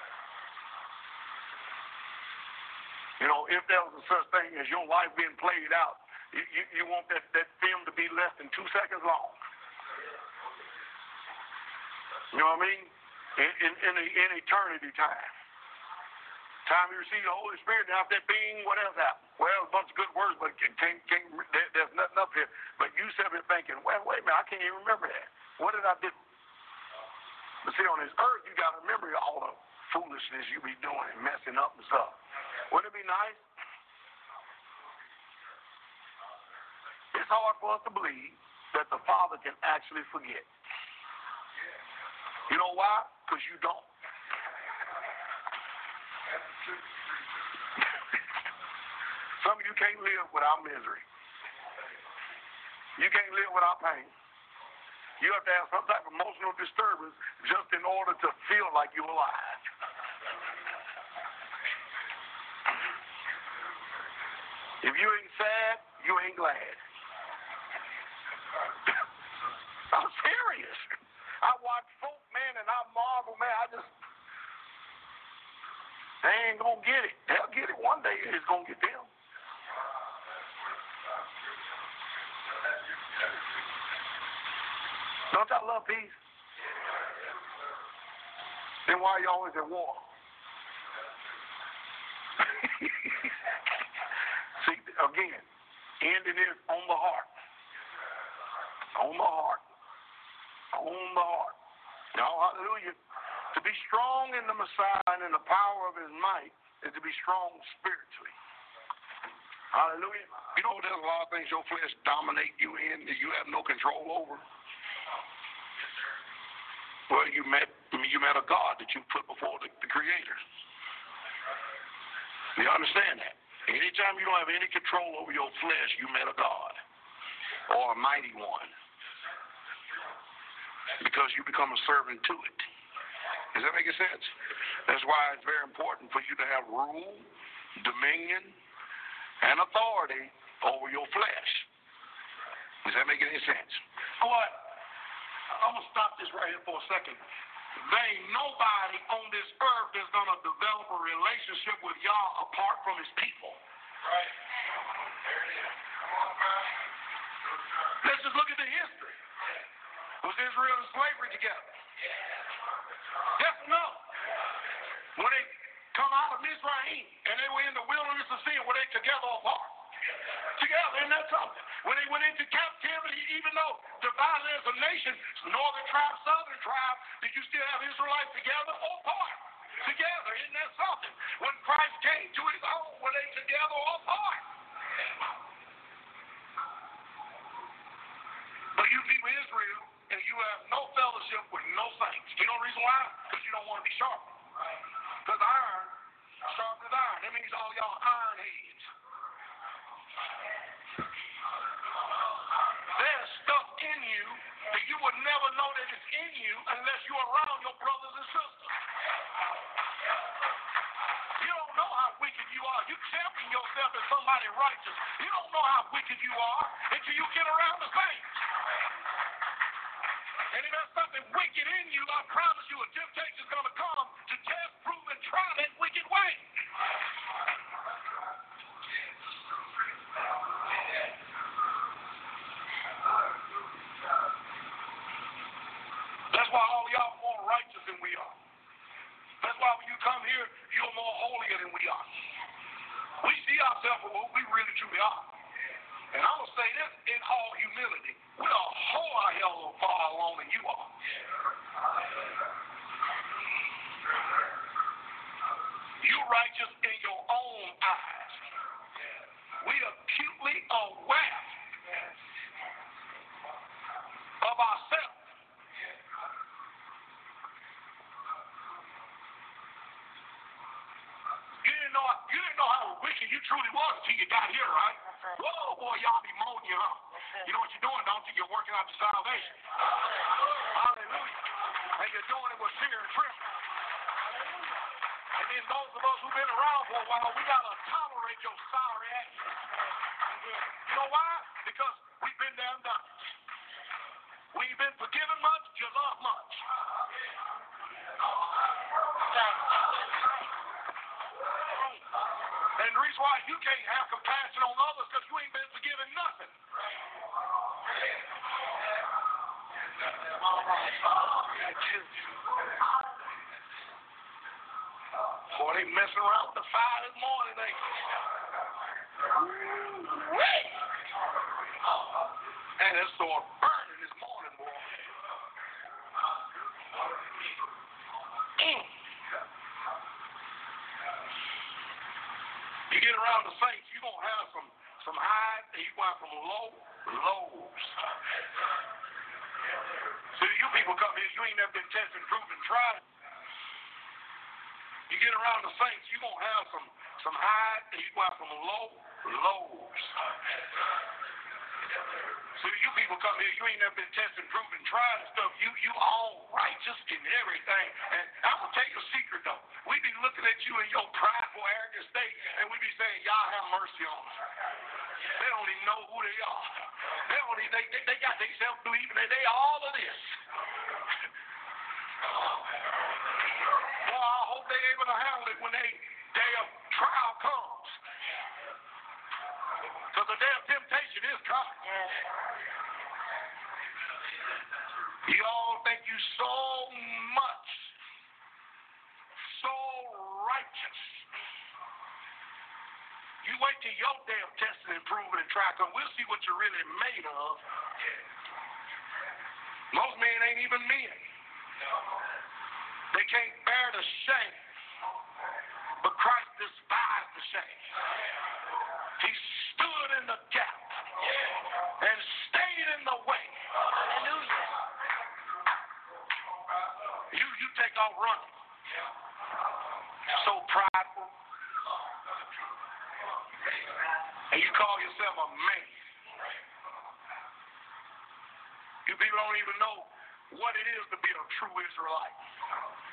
You know, if there was a such thing as your life being played out, you want that film to be less than 2 seconds long. You know what I mean? In eternity time. Time you receive the Holy Spirit, now after that being, what else happened? Well, a bunch of good words, but there's nothing up here. But you sit there thinking, well, wait a minute, I can't even remember that. What did I do? But see, on this earth, you got to remember all the foolishness you be doing and messing up and stuff. Wouldn't it be nice? It's hard for us to believe that the Father can actually forget. You know why? Because you don't. Some of you can't live without misery. You can't live without pain. You have to have some type of emotional disturbance just in order to feel like you're alive. If you ain't sad, you ain't glad. I'm serious. I watch folk, man, and I marvel, man, they ain't gonna get it. They'll get it one day. It's gonna get them. Don't y'all love peace? Then why are you always at war? See, again, ending is on the heart. On the heart. On the heart. Now, hallelujah. To be strong in the Messiah and in the power of his might is to be strong spiritually. Hallelujah. You know, there's a lot of things your flesh dominate you in that you have no control over. Well, you met a God that you put before the Creator. You understand that? Anytime you don't have any control over your flesh, you met a God or a mighty one. Because you become a servant to it. Does that make sense? That's why it's very important for you to have rule, dominion, and authority over your flesh. Does that make any sense? You know what? I'm going to stop this right here for a second. There ain't nobody on this earth that's going to develop a relationship with Yah apart from his people. Right. There it is. Let's just look at the history. Was Israel in slavery together? Yes or no? When they come out of Mizraim and they were in the wilderness of sin, were they together or apart? Together, isn't that something? When they went into captivity, even though divided as a nation, northern tribe, southern tribe, did you still have Israelites together or apart? Together, isn't that something? When Christ came to his own, were they together or apart? But you people Israel, and you have no fellowship with no saints. You know the reason why? Because you don't want to be sharp. Because iron sharpens iron. That means all y'all iron heads. There's stuff in you that you would never know that it's in you unless you're around your brothers and sisters. You don't know how wicked you are. You champion yourself as somebody righteous. You don't know how wicked you are until you get around the saints. And if there's something wicked in you, I promise you a temptation is going to come to test, prove, and try that wicked way. That's why all y'all are more righteous than we are. That's why when you come here, you're more holier than we are. We see ourselves for what we really truly are. And I'm going to say this in all humility. We're a whole hell of far along than you are. You're righteous in your own eyes. We are acutely aware of ourselves. You didn't know how wicked you truly was until you got here, right? Whoa, boy, y'all be moaning you up. You know what you're doing, don't you? You're working out your salvation. Hallelujah. And you're doing it with fear and trembling. And then those of us who've been around for a while, we got to tolerate your sorry actions. You know why? Because we've been there and done it. We've been forgiven much, you love much. And the reason why you can't have compassion on others because you ain't been forgiven nothing. Boy, they messing around with the fire this morning, they. And it's so burning this morning, boy. You get around the saints, you're going to have some highs and you're going to have some lows. See, you people come here, you ain't never been tested, proven, tried. You get around the saints, you're going to have some highs and you're going to have some lows. See, you people come here, you ain't never been tested, proven, tried and stuff. You all righteous in everything. And I'm going to tell you a secret, though. We be looking at you in your prideful, arrogant state, and we be saying, y'all have mercy on us. They don't even know who they are. They got themselves believing that they all of this. Well, I hope they're able to handle it when their day of trial comes. Because the day of temptation is coming. You all think you so much, so righteous. You wait till your day of testing and proving and trying, because we'll see what you're really made of. Most men ain't even men. They can't bear the shame. But Christ despised the shame. He stood in the gap and stayed in the way. Hallelujah. You take off running. So prideful. And you call yourself a man. You people don't even know what it is to be a true Israelite.